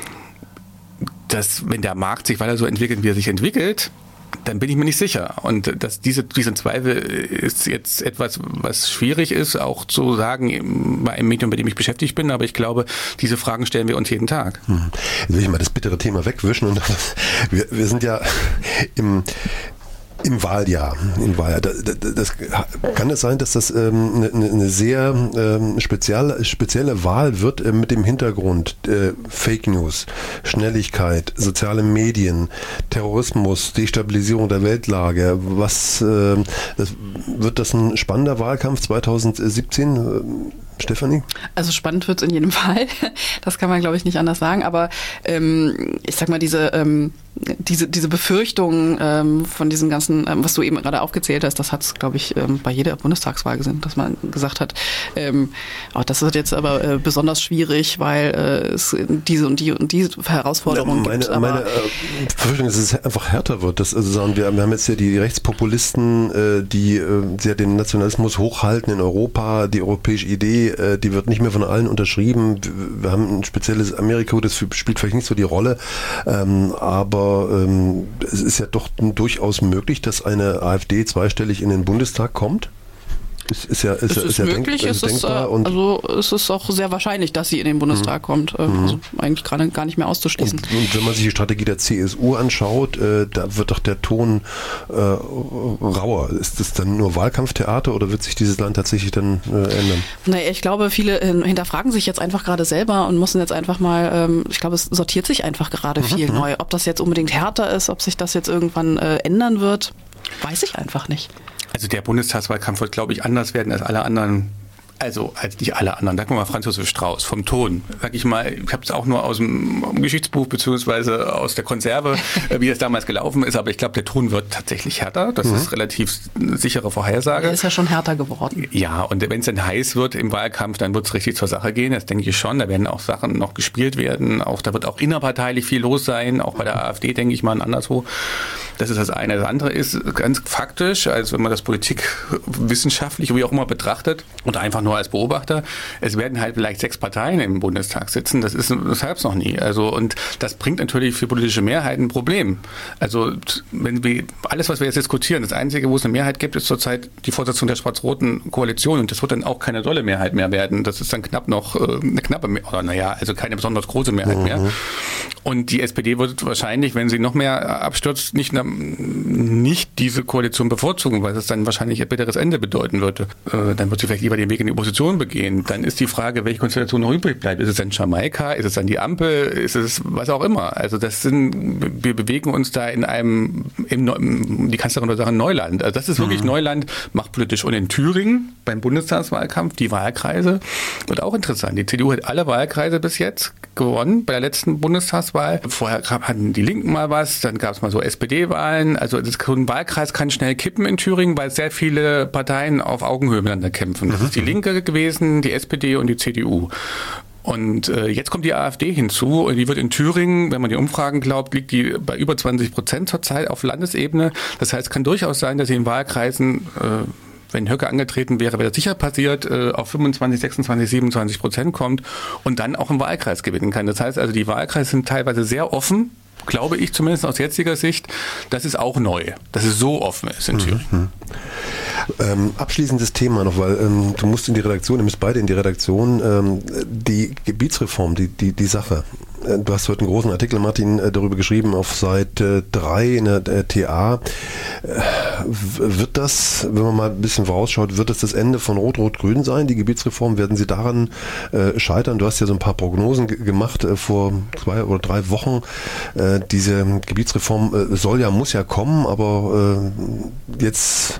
dass, wenn der Markt sich weiter so entwickelt, wie er sich entwickelt, dann bin ich mir nicht sicher. Und dass diese, diese Zweifel ist jetzt etwas, was schwierig ist, auch zu sagen bei einem Medium, bei dem ich beschäftigt bin. Aber ich glaube, diese Fragen stellen wir uns jeden Tag. Hm. Jetzt will ich mal das bittere Thema wegwischen. Und wir, wir sind ja im Im Wahljahr. Im Wahljahr. Das, das, kann es sein, dass das ähm, eine, eine sehr ähm, spezielle, spezielle Wahl wird äh, mit dem Hintergrund äh, Fake News, Schnelligkeit, soziale Medien, Terrorismus, Destabilisierung der Weltlage. Was äh, das, wird das ein spannender Wahlkampf zwanzig siebzehn? Äh, Stefanie? Also spannend wird es in jedem Fall. Das kann man, glaube ich, nicht anders sagen. Aber ähm, ich sag mal, diese, ähm, diese, diese Befürchtungen ähm, von diesem ganzen, ähm, was du eben gerade aufgezählt hast, das hat es, glaube ich, ähm, bei jeder Bundestagswahl gesehen, dass man gesagt hat, ähm, oh, das wird jetzt aber äh, besonders schwierig, weil äh, es diese und die und diese Herausforderungen ja, meine, gibt. Aber meine äh, Befürchtung ist, dass es einfach härter wird. Das, also sagen wir, wir haben jetzt ja die Rechtspopulisten, äh, die äh, sehr den Nationalismus hochhalten in Europa, die europäische Idee, die wird nicht mehr von allen unterschrieben. Wir haben ein spezielles Amerika, das spielt vielleicht nicht so die Rolle, ähm, aber ähm, es ist ja doch durchaus möglich, dass eine AfD zweistellig in den Bundestag kommt. Ist, ist ja, ist, es ist, ist ja möglich, denk, ist es denkbar. Äh, und also es ist auch sehr wahrscheinlich, dass sie in den Bundestag mhm. kommt. Äh, also eigentlich gerade gar nicht mehr auszuschließen. Und, und wenn man sich die Strategie der C S U anschaut, äh, da wird doch der Ton äh, rauer. Ist das dann nur Wahlkampftheater oder wird sich dieses Land tatsächlich dann äh, ändern? Naja, ich glaube, viele äh, hinterfragen sich jetzt einfach gerade selber und müssen jetzt einfach mal, ähm, ich glaube, es sortiert sich einfach gerade mhm. viel mhm. neu. Ob das jetzt unbedingt härter ist, ob sich das jetzt irgendwann äh, ändern wird, weiß ich einfach nicht. Also der Bundestagswahlkampf wird, glaube ich, anders werden als alle anderen Also als nicht alle anderen. Sag mal Franz Josef Strauß vom Ton. Sag ich mal, ich habe es auch nur aus dem Geschichtsbuch beziehungsweise aus der Konserve, wie es damals gelaufen ist. Aber ich glaube, der Ton wird tatsächlich härter. Das mhm. ist relativ eine sichere Vorhersage. Er ist ja schon härter geworden. Ja, und wenn es dann heiß wird im Wahlkampf, dann wird es richtig zur Sache gehen. Das denke ich schon. Da werden auch Sachen noch gespielt werden. Auch da wird auch innerparteilich viel los sein. Auch bei der AfD, denke ich mal, und anderswo. Das ist das eine. Das andere ist ganz faktisch, also wenn man das politikwissenschaftlich wie auch immer betrachtet oder einfach nur als Beobachter, es werden halt vielleicht sechs Parteien im Bundestag sitzen. Das ist, das gab es noch nie. Also, und das bringt natürlich für politische Mehrheiten ein Problem. Also, wenn wir, alles, was wir jetzt diskutieren, das Einzige, wo es eine Mehrheit gibt, ist zurzeit die Fortsetzung der schwarz-roten Koalition. Und das wird dann auch keine dolle Mehrheit mehr werden. Das ist dann knapp noch äh, eine knappe Mehrheit, oder naja, also keine besonders große Mehrheit mhm. mehr. Und die S P D wird wahrscheinlich, wenn sie noch mehr abstürzt, nicht, nicht diese Koalition bevorzugen, weil es dann wahrscheinlich ein bitteres Ende bedeuten würde. Äh, dann wird sie vielleicht lieber den Weg in die Opposition begehen. Dann ist die Frage, welche Konstellation noch übrig bleibt. Ist es dann Jamaika? Ist es dann die Ampel? Ist es was auch immer? Also das sind, wir bewegen uns da in einem, im, die Kanzlerin würde sagen, Neuland. Also das ist wirklich mhm. Neuland, machtpolitisch. Und in Thüringen beim Bundestagswahlkampf, die Wahlkreise, wird auch interessant. Die C D U hat alle Wahlkreise bis jetzt gewonnen bei der letzten Bundestagswahl. Vorher hatten die Linken mal was, dann gab es mal so S P D-Wahlen. Also das, ein Wahlkreis kann schnell kippen in Thüringen, weil sehr viele Parteien auf Augenhöhe miteinander kämpfen. Das ist die Linke gewesen, die S P D und die C D U. Und äh, jetzt kommt die AfD hinzu und die wird in Thüringen, wenn man die Umfragen glaubt, liegt die bei über zwanzig Prozent zurzeit auf Landesebene. Das heißt, es kann durchaus sein, dass sie in Wahlkreisen, äh, wenn Höcke angetreten wäre, wäre das sicher passiert, äh, auf fünfundzwanzig, sechsundzwanzig, siebenundzwanzig Prozent kommt und dann auch im Wahlkreis gewinnen kann. Das heißt also, die Wahlkreise sind teilweise sehr offen, glaube ich zumindest aus jetziger Sicht. Das ist auch neu, dass es so offen ist in Thüringen. Mhm. Ähm, abschließendes Thema noch, weil ähm, du musst in die Redaktion, ihr müsst beide in die Redaktion, ähm, die Gebietsreform, die, die, die Sache. Du hast heute einen großen Artikel, Martin, darüber geschrieben, auf Seite drei in der T A. Wird das, wenn man mal ein bisschen vorausschaut, wird das das Ende von Rot-Rot-Grün sein, die Gebietsreform? Werden sie daran äh, scheitern? Du hast ja so ein paar Prognosen g- gemacht äh, vor zwei oder drei Wochen. Äh, diese Gebietsreform äh, soll ja, muss ja kommen, aber äh, jetzt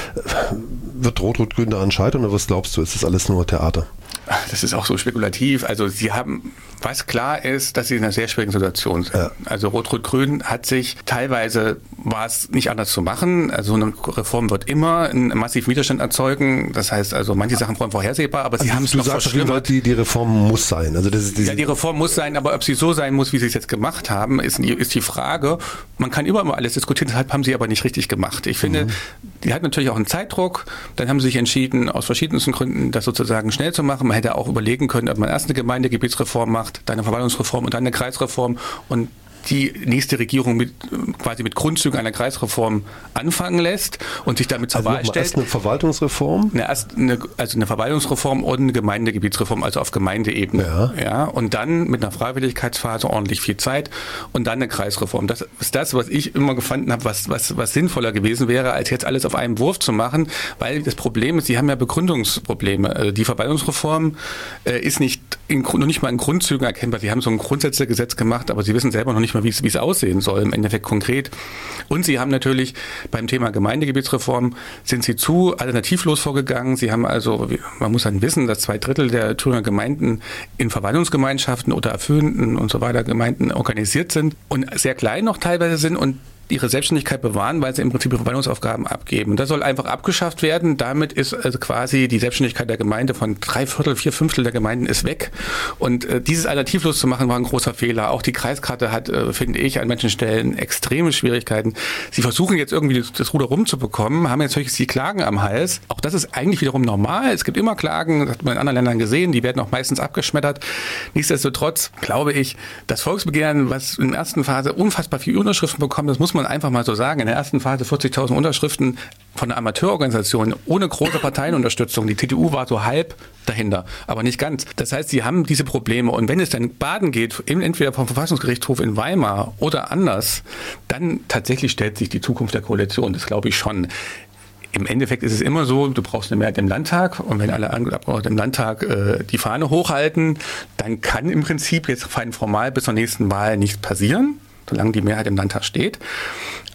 wird Rot-Rot-Grün daran scheitern, oder was glaubst du? Ist das alles nur Theater? Das ist auch so spekulativ. Also sie haben, was klar ist, dass sie in einer sehr schwierigen Situation sind. Ja. Also Rot-Rot-Grün hat sich, teilweise war es nicht anders zu machen. Also eine Reform wird immer einen massiven Widerstand erzeugen. Das heißt also, manche Sachen waren vorhersehbar, aber sie also haben es noch verschlimmert. Die, die Reform muss sein. Also das ist ja, die Reform muss sein, aber ob sie so sein muss, wie sie es jetzt gemacht haben, ist, ist die Frage. Man kann überall alles diskutieren, deshalb haben sie aber nicht richtig gemacht. Ich finde, mhm. die hat natürlich auch einen Zeitdruck. Dann haben sie sich entschieden, aus verschiedensten Gründen, das sozusagen schnell zu machen. Man hätte auch überlegen können, ob man erst eine Gemeindegebietsreform macht, dann eine Verwaltungsreform und dann eine Kreisreform und die nächste Regierung mit, quasi mit Grundzügen einer Kreisreform anfangen lässt und sich damit zur also Wahl stellt. Erst eine Verwaltungsreform? Eine, erst eine, also eine Verwaltungsreform und eine Gemeindegebietsreform, also auf Gemeindeebene. Ja. Ja, und dann mit einer Freiwilligkeitsphase ordentlich viel Zeit und dann eine Kreisreform. Das ist das, was ich immer gefunden habe, was, was, was sinnvoller gewesen wäre, als jetzt alles auf einen Wurf zu machen, weil das Problem ist, sie haben ja Begründungsprobleme. Die Verwaltungsreform äh, ist nicht, in, noch nicht mal in Grundzügen erkennbar. Sie haben so ein Grundsätzegesetz gemacht, aber sie wissen selber noch nicht mal, wie es, wie es aussehen soll, im Endeffekt konkret. Und sie haben natürlich beim Thema Gemeindegebietsreform sind sie zu alternativlos vorgegangen. Sie haben also, man muss dann wissen, dass zwei Drittel der Thüringer Gemeinden in Verwaltungsgemeinschaften oder erfüllenden und so weiter Gemeinden organisiert sind und sehr klein noch teilweise sind und ihre Selbstständigkeit bewahren, weil sie im Prinzip Verwaltungsaufgaben abgeben. Das soll einfach abgeschafft werden. Damit ist also quasi die Selbstständigkeit der Gemeinde von drei Viertel, vier Fünftel der Gemeinden ist weg. Und äh, dieses alternativlos zu machen, war ein großer Fehler. Auch die Kreiskarte hat, äh, finde ich, an manchen Stellen extreme Schwierigkeiten. Sie versuchen jetzt irgendwie das, das Ruder rumzubekommen, haben jetzt natürlich die Klagen am Hals. Auch das ist eigentlich wiederum normal. Es gibt immer Klagen, das hat man in anderen Ländern gesehen, die werden auch meistens abgeschmettert. Nichtsdestotrotz glaube ich, das Volksbegehren, was in der ersten Phase unfassbar viele Unterschriften bekommt, das muss man man einfach mal so sagen, in der ersten Phase vierzigtausend Unterschriften von einer Amateurorganisation ohne große Parteienunterstützung. Die T D U war so halb dahinter, aber nicht ganz. Das heißt, sie haben diese Probleme und wenn es dann baden geht, entweder vom Verfassungsgerichtshof in Weimar oder anders, dann tatsächlich stellt sich die Zukunft der Koalition. Das glaube ich schon. Im Endeffekt ist es immer so, du brauchst eine Mehrheit im Landtag und wenn alle Abgeordneten im Landtag äh, die Fahne hochhalten, dann kann im Prinzip jetzt rein formal bis zur nächsten Wahl nichts passieren, solange die Mehrheit im Landtag steht.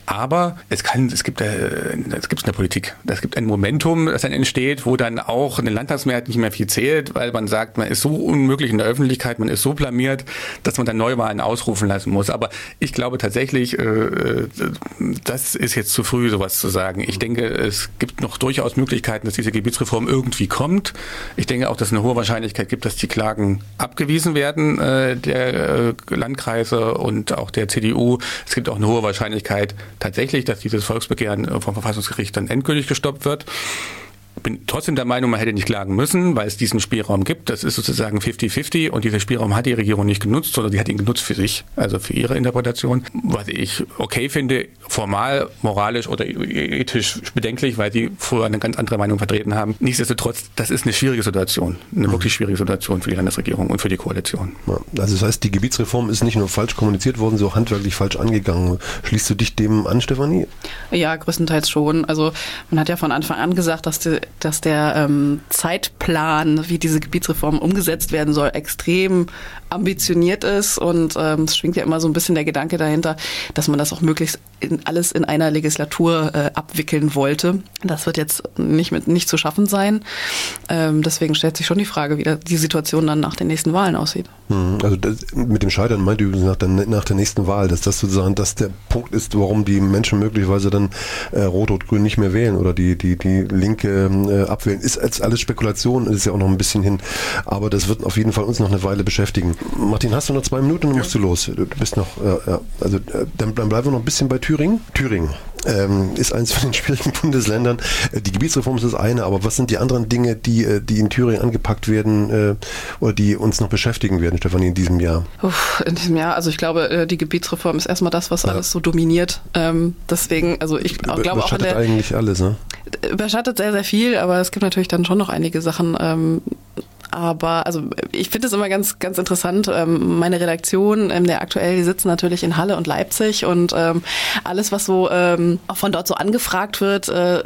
Aber es kann, es gibt, äh, es gibt in der Politik. Es gibt ein Momentum, das dann entsteht, wo dann auch eine Landtagsmehrheit nicht mehr viel zählt, weil man sagt, man ist so unmöglich in der Öffentlichkeit, man ist so blamiert, dass man dann Neuwahlen ausrufen lassen muss. Aber ich glaube tatsächlich, äh, das ist jetzt zu früh, sowas zu sagen. Ich denke, es gibt noch durchaus Möglichkeiten, dass diese Gebietsreform irgendwie kommt. Ich denke auch, dass es eine hohe Wahrscheinlichkeit gibt, dass die Klagen abgewiesen werden, äh, der äh, Landkreise und auch der C D U. Es gibt auch eine hohe Wahrscheinlichkeit, tatsächlich, dass dieses Volksbegehren vom Verfassungsgericht dann endgültig gestoppt wird. Ich bin trotzdem der Meinung, man hätte nicht klagen müssen, weil es diesen Spielraum gibt. Das ist sozusagen fifty fifty und diesen Spielraum hat die Regierung nicht genutzt, sondern die hat ihn genutzt für sich, also für ihre Interpretation. Was ich okay finde, formal, moralisch oder ethisch bedenklich, weil die vorher eine ganz andere Meinung vertreten haben. Nichtsdestotrotz, das ist eine schwierige Situation, eine wirklich schwierige Situation für die Landesregierung und für die Koalition. Ja, also das heißt, die Gebietsreform ist nicht nur falsch kommuniziert worden, sondern auch handwerklich falsch angegangen. Schließt du dich dem an, Stefanie? Ja, größtenteils schon. Also man hat ja von Anfang an gesagt, dass die dass der ähm, Zeitplan, wie diese Gebietsreform umgesetzt werden soll, extrem ambitioniert ist und ähm, es schwingt ja immer so ein bisschen der Gedanke dahinter, dass man das auch möglichst in, alles in einer Legislatur äh, abwickeln wollte. Das wird jetzt nicht mit nicht zu schaffen sein. Ähm, deswegen stellt sich schon die Frage, wie die Situation dann nach den nächsten Wahlen aussieht. Also das, mit dem Scheitern meint übrigens nach der, nach der nächsten Wahl, dass das sozusagen das der Punkt ist, warum die Menschen möglicherweise dann äh, Rot und Grün nicht mehr wählen oder die die die Linke äh, abwählen. Ist als alles Spekulation, ist ja auch noch ein bisschen hin, aber das wird auf jeden Fall uns noch eine Weile beschäftigen. Martin, hast du noch zwei Minuten und dann musst du los. Du bist noch, äh, ja, also äh, dann, dann bleiben wir noch ein bisschen bei Thüringen. Thüringen ähm, ist eines von den schwierigen Bundesländern. Äh, die Gebietsreform ist das eine, aber was sind die anderen Dinge, die, äh, die in Thüringen angepackt werden äh, oder die uns noch beschäftigen werden, Stefanie, in diesem Jahr? Uff, in diesem Jahr, also ich glaube, die Gebietsreform ist erstmal das, was ja. alles so dominiert. Ähm, deswegen, also ich Über, glaube auch an der, eigentlich alles, ne? Überschattet sehr, sehr viel, aber es gibt natürlich dann schon noch einige Sachen. Ähm, Aber also ich finde es immer ganz ganz interessant. Ähm, meine Redaktion, ähm, der aktuell, die sitzen natürlich in Halle und Leipzig und ähm, alles, was so ähm, auch von dort so angefragt wird, äh,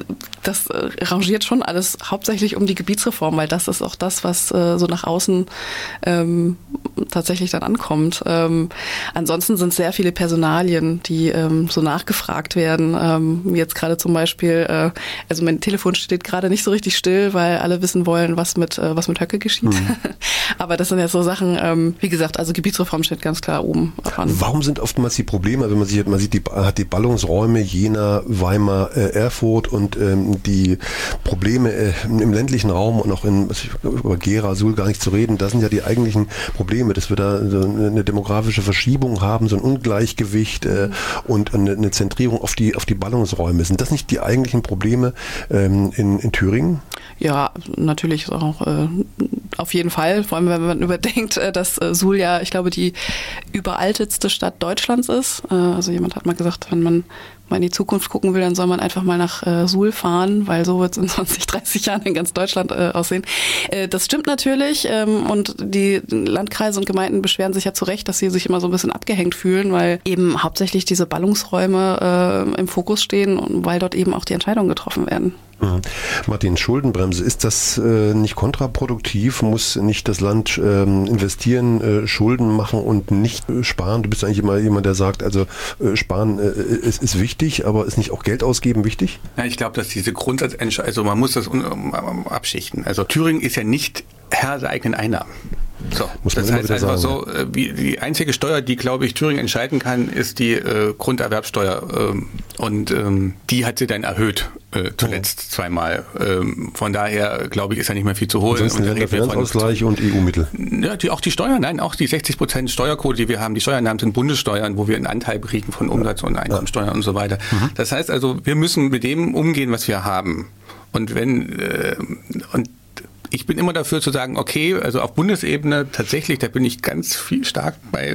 das äh, rangiert schon alles hauptsächlich um die Gebietsreform, weil das ist auch das, was äh, so nach außen ähm, tatsächlich dann ankommt. Ähm, ansonsten sind sehr viele Personalien, die ähm, so nachgefragt werden. Ähm, jetzt gerade zum Beispiel, äh, also mein Telefon steht gerade nicht so richtig still, weil alle wissen wollen, was mit äh, was mit Höcke geschieht. Mhm. Aber das sind ja so Sachen, ähm, wie gesagt, also Gebietsreform steht ganz klar oben dran. Warum sind oftmals die Probleme, wenn man sieht, man sieht, die, hat die Ballungsräume Jena, Weimar, äh, Erfurt und ähm, die Probleme äh, im ländlichen Raum und auch in, was ich, über Gera, Suhl gar nicht zu reden, das sind ja die eigentlichen Probleme, dass wir da so eine demografische Verschiebung haben, so ein Ungleichgewicht äh, und eine, eine Zentrierung auf die, auf die Ballungsräume. Sind das nicht die eigentlichen Probleme ähm, in, in Thüringen? Ja, natürlich ist auch äh, auf jeden Fall, vor allem wenn man überdenkt, äh, dass äh, Suhl ja, ich glaube, die überaltetste Stadt Deutschlands ist. Äh, also jemand hat mal gesagt, wenn man mal in die Zukunft gucken will, dann soll man einfach mal nach äh, Suhl fahren, weil so wird es in zwanzig, dreißig Jahren in ganz Deutschland äh, aussehen. Äh, das stimmt natürlich ähm, und die Landkreise und Gemeinden beschweren sich ja zu Recht, dass sie sich immer so ein bisschen abgehängt fühlen, weil eben hauptsächlich diese Ballungsräume äh, im Fokus stehen und weil dort eben auch die Entscheidungen getroffen werden. Mhm. Martin, Schuldenbremse, ist das äh, nicht kontraproduktiv? Muss nicht das Land ähm, investieren, äh, Schulden machen und nicht äh, sparen? Du bist eigentlich immer jemand, der sagt, also äh, sparen äh, ist, ist wichtig, aber ist nicht auch Geld ausgeben wichtig? Ja, ich glaube, dass diese Grundsatzentscheidung, also man muss das un- abschichten. Also Thüringen ist ja nicht Herr der eigenen Einnahmen. So, muss man das heißt einfach sagen. so, wie die einzige Steuer, die, glaube ich, Thüringen entscheiden kann, ist die äh, Grunderwerbsteuer. Ähm, und ähm, die hat sie dann erhöht, äh, zuletzt oh. zweimal. Ähm, von daher, glaube ich, ist ja nicht mehr viel zu holen. Und der Finanzausgleich und E U-Mittel. Ja, die, auch die Steuern, nein, auch die sechzig Prozent Steuerquote, die wir haben. Die Steuernahmen sind Bundessteuern, wo wir einen Anteil kriegen von Umsatz- und Einkommensteuer ja. und so weiter. Mhm. Das heißt also, wir müssen mit dem umgehen, was wir haben. Und wenn, äh, und ich bin immer dafür zu sagen, okay, also auf Bundesebene tatsächlich, da bin ich ganz viel stark bei,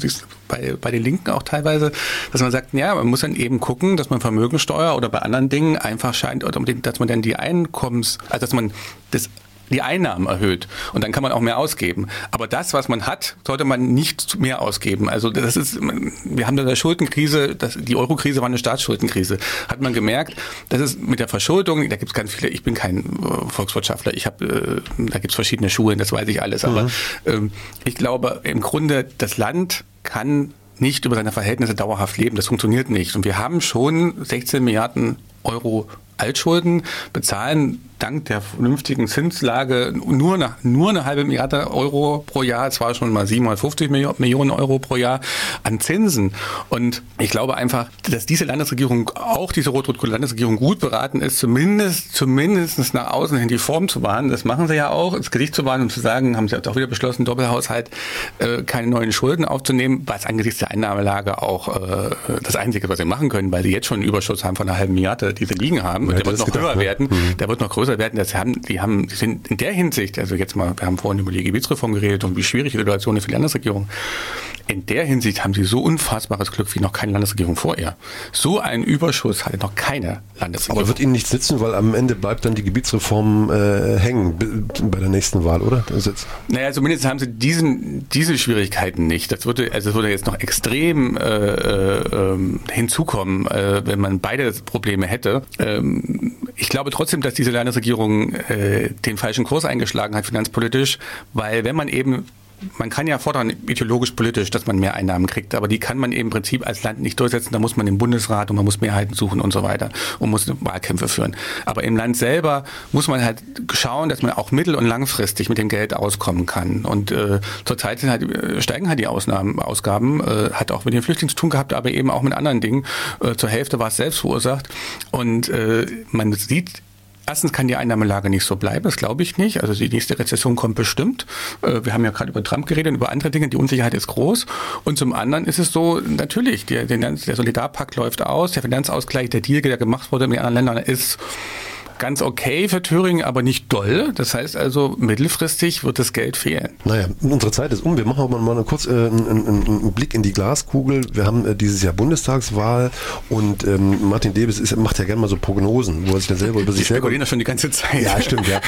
bei, bei den Linken auch teilweise, dass man sagt, ja, man muss dann eben gucken, dass man Vermögensteuer oder bei anderen Dingen einfach scheint, oder dass man dann die Einkommens, also dass man das die Einnahmen erhöht und dann kann man auch mehr ausgeben. Aber das, was man hat, sollte man nicht mehr ausgeben. Also das ist, wir haben da eine Schuldenkrise, das, die Euro-Krise war eine Staatsschuldenkrise. Hat man gemerkt, das ist mit der Verschuldung, da gibt es ganz viele, ich bin kein äh, Volkswirtschaftler, ich habe, äh, da gibt es verschiedene Schulen, das weiß ich alles, aber mhm. ähm, ich glaube, im Grunde, das Land kann nicht über seine Verhältnisse dauerhaft leben. Das funktioniert nicht. Und wir haben schon sechzehn Milliarden Euro Altschulden, bezahlen dank der vernünftigen Zinslage nur, nach, nur eine halbe Milliarde Euro pro Jahr, zwar schon mal siebenhundertfünfzig Millionen Euro pro Jahr an Zinsen. Und ich glaube einfach, dass diese Landesregierung, auch diese rot-rot-grüne Landesregierung, gut beraten ist, zumindest, zumindest nach außen hin die Form zu wahren. Das machen sie ja auch, ins Gesicht zu wahren und zu sagen, haben sie auch wieder beschlossen, Doppelhaushalt, äh, keine neuen Schulden aufzunehmen, was angesichts der Einnahmelage auch äh, das Einzige, was sie machen können, weil sie jetzt schon einen Überschuss haben von einer halben Milliarde, die sie liegen haben. Und der wird noch gedacht, höher ne? werden, mhm. der wird noch größer werden. Das haben, die haben, die sind in der Hinsicht, also jetzt mal, wir haben vorhin über die Gebietsreform geredet und wie schwierig die Situation ist für die Landesregierung. In der Hinsicht haben sie so unfassbares Glück wie noch keine Landesregierung vor ihr. So einen Überschuss hatte noch keine Landesregierung. Aber wird ihnen nichts sitzen, weil am Ende bleibt dann die Gebietsreform äh, hängen bei der nächsten Wahl, oder? Das jetzt naja, zumindest haben sie diesen, diese Schwierigkeiten nicht. Das würde, also das würde jetzt noch extrem äh, äh, hinzukommen, äh, wenn man beide Probleme hätte. Ähm, ich glaube trotzdem, dass diese Landesregierung äh, den falschen Kurs eingeschlagen hat, finanzpolitisch, weil wenn man eben man kann ja fordern, ideologisch, politisch, dass man mehr Einnahmen kriegt, aber die kann man eben im Prinzip als Land nicht durchsetzen. Da muss man im Bundesrat und man muss Mehrheiten suchen und so weiter und muss Wahlkämpfe führen. Aber im Land selber muss man halt schauen, dass man auch mittel- und langfristig mit dem Geld auskommen kann. Und äh, zurzeit sind halt, steigen halt die Ausnahmen, Ausgaben, äh, hat auch mit den Flüchtlingen zu tun gehabt, aber eben auch mit anderen Dingen. Äh, zur Hälfte war es selbst verursacht. Und äh, man sieht, erstens kann die Einnahmelage nicht so bleiben, das glaube ich nicht. Also die nächste Rezession kommt bestimmt. Wir haben ja gerade über Trump geredet und über andere Dinge. Die Unsicherheit ist groß. Und zum anderen ist es so, natürlich, der, der Solidarpakt läuft aus. Der Finanzausgleich, der Deal, der gemacht wurde mit anderen Ländern, ist ganz okay für Thüringen, aber nicht doll. Das heißt also, mittelfristig wird das Geld fehlen. Naja, unsere Zeit ist um. Wir machen aber mal eine kurz äh, einen, einen, einen Blick in die Glaskugel. Wir haben äh, dieses Jahr Bundestagswahl und ähm, Martin Debes ist, macht ja gerne mal so Prognosen, wo er sich dann selber über sich selber... Wir schon die ganze Zeit. Ja, stimmt, ja.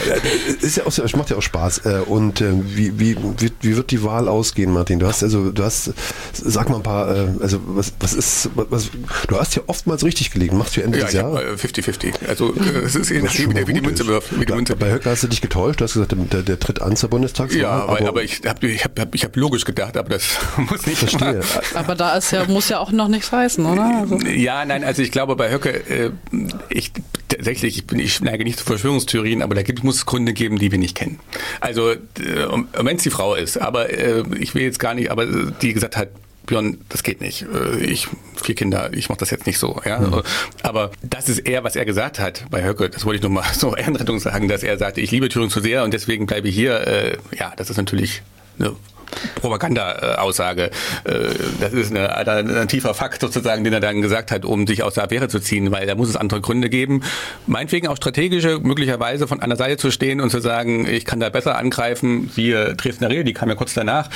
ist ja auch, macht ja auch Spaß. Und äh, wie, wie, wie, wie wird die Wahl ausgehen, Martin? Du hast also, du hast, sag mal ein paar, äh, also was, was ist, was, du hast ja oftmals richtig gelegen. Machst du Ende ja, des Jahres? Ja, fünfzig fünfzig. Also es ist ähnlich wie, wie die Münze wirft. Wie die Münze. Bei Höcke hast du dich getäuscht, du hast gesagt, der, der tritt an zur Bundestagswahl. Ja, aber, aber, aber ich habe ich hab, ich hab logisch gedacht, aber das muss nicht verstehen. Aber da ist ja, muss ja auch noch nichts heißen, oder? Also. Ja, nein, also ich glaube bei Höcke, äh, ich tatsächlich, ich, bin, ich neige nicht zu Verschwörungstheorien, aber da gibt, muss es Gründe geben, die wir nicht kennen. Also äh, wenn es die Frau ist, aber äh, ich will jetzt gar nicht, aber die gesagt hat, Björn, das geht nicht. Ich, vier Kinder, ich mache das jetzt nicht so. Ja? Mhm. Aber das ist eher, was er gesagt hat bei Höcke. Das wollte ich nochmal so Ehrenrettung sagen, dass er sagte, ich liebe Thüringen zu sehr und deswegen bleibe ich hier. Ja, das ist natürlich eine Propaganda-Aussage. Das ist eine, ein tiefer Fakt sozusagen, den er dann gesagt hat, um sich aus der Affäre zu ziehen, weil da muss es andere Gründe geben. Meinetwegen auch strategische, möglicherweise von einer Seite zu stehen und zu sagen, ich kann da besser angreifen, wie Dresdner Rede, die kam ja kurz danach.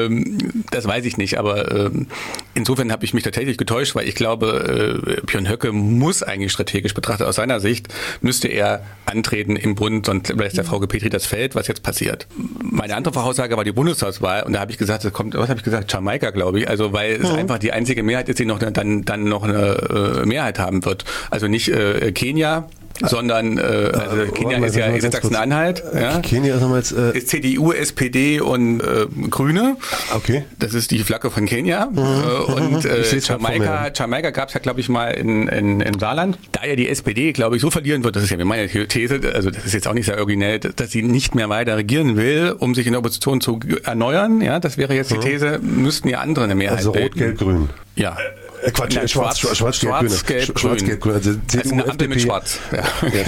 Das weiß ich nicht, aber insofern habe ich mich tatsächlich getäuscht, weil ich glaube, Björn Höcke muss eigentlich strategisch betrachtet, aus seiner Sicht, müsste er antreten im Bund, sonst lässt der Frau Petri das Feld, was jetzt passiert. Meine andere Voraussage war die Bundestagswahl und da habe ich gesagt, es kommt, was habe ich gesagt, Jamaika, glaube ich, also weil es mhm. einfach die einzige Mehrheit ist, die noch dann, dann noch eine äh, Mehrheit haben wird. Also nicht äh, Kenia, sondern äh, also äh, Kenia ist ja ist Sachsen-Anhalt. Ja. Kenia ist jetzt äh, ist C D U, S P D und äh, Grüne. Okay. Das ist die Flagge von Kenia. Mhm. Äh, und äh, Jamaika, Jamaika gab es ja, glaube ich, mal in, in, in Saarland. Da ja die S P D, glaube ich, so verlieren wird, das ist ja meine These, also das ist jetzt auch nicht sehr originell, dass sie nicht mehr weiter regieren will, um sich in der Opposition zu erneuern. Ja, das wäre jetzt die These, müssten ja andere eine Mehrheit also bilden. Rot, Gelb, Grün. Ja. Äh, Quatsch, Nein, schwarz, schwarz, schwarz, schwarz, gelb, gelb, grün. grün. Schwarz, gelb, grün. Also C D U, also eine Ampel F D P. mit schwarz. Ja,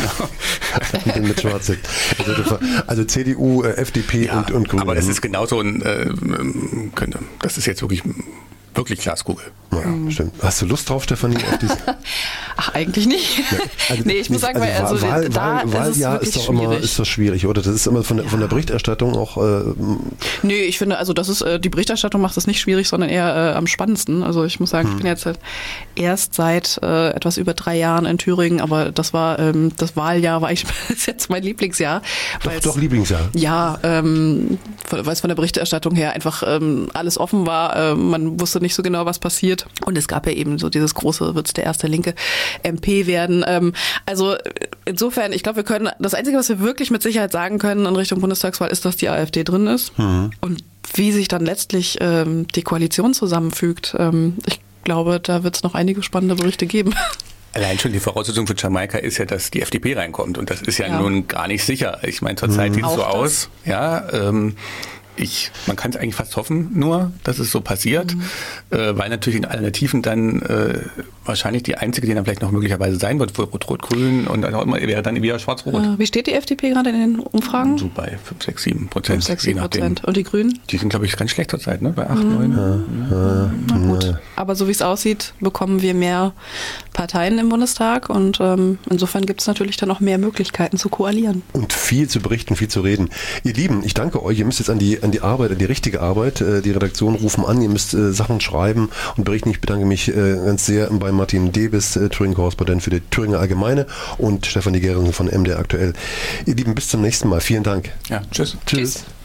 genau. mit schwarz. Also, also C D U, F D P ja, und, und Grün. Aber das ist genauso ein, äh, könnte, das ist jetzt wirklich, wirklich Glaskugel. Ja, mhm. Stimmt. Hast du Lust drauf, Stefanie? Auf Ach, eigentlich nicht. Ja, also, nee, ich muss sagen, weil also, Wahl, da Wahl, ist es Wahljahr ist doch immer ist doch schwierig, oder? Das ist immer von der, von der Berichterstattung auch... Äh, nee, ich finde, also das ist, äh, die Berichterstattung macht es nicht schwierig, sondern eher äh, am spannendsten. Also ich muss sagen, hm. ich bin jetzt halt erst seit äh, etwas über drei Jahren in Thüringen, aber das war, ähm, das Wahljahr war ich bis jetzt mein Lieblingsjahr. Doch, doch Lieblingsjahr. Ja, ähm, weil es von der Berichterstattung her einfach ähm, alles offen war. Äh, man wusste nicht so genau, was passiert. Und es gab ja eben so dieses große, wird's der erste linke M P werden. Ähm, also insofern, ich glaube, wir können, das Einzige, was wir wirklich mit Sicherheit sagen können in Richtung Bundestagswahl, ist, dass die AfD drin ist. Mhm. Und wie sich dann letztlich ähm, die Koalition zusammenfügt, ähm, ich glaube, da wird es noch einige spannende Berichte geben. Allein schon die Voraussetzung für Jamaika ist ja, dass die F D P reinkommt. Und das ist ja, ja. nun gar nicht sicher. Ich meine, zurzeit mhm. sieht es so Auch aus. Ja, ähm, ich, man kann es eigentlich fast hoffen nur, dass es so passiert, mhm. äh, weil natürlich in Alternativen dann äh, wahrscheinlich die einzige, die dann vielleicht noch möglicherweise sein wird, für Rot-Rot-Grün und dann auch immer, wäre dann wieder Schwarz-Rot. Äh, wie steht die F D P gerade in den Umfragen? So bei fünf, sechs, sieben Prozent. fünf, sechs, sieben Prozent. Und die Grünen? Die sind, glaube ich, ganz schlecht zurzeit, ne? Bei acht, neun. Ja. Ja. Na gut. Aber so wie es aussieht, bekommen wir mehr Parteien im Bundestag und ähm, insofern gibt es natürlich dann auch mehr Möglichkeiten zu koalieren. Und viel zu berichten, viel zu reden. Ihr Lieben, ich danke euch. Ihr müsst jetzt an die, an die Arbeit, an die richtige Arbeit. Die Redaktion rufen an, ihr müsst äh, Sachen schreiben und berichten. Ich bedanke mich äh, ganz sehr bei Martin Debis, äh, Thüringen-Korrespondent für die Thüringer Allgemeine, und Stefanie Gehring von M D R aktuell. Ihr Lieben, bis zum nächsten Mal. Vielen Dank. Ja, tschüss. Tschüss. tschüss.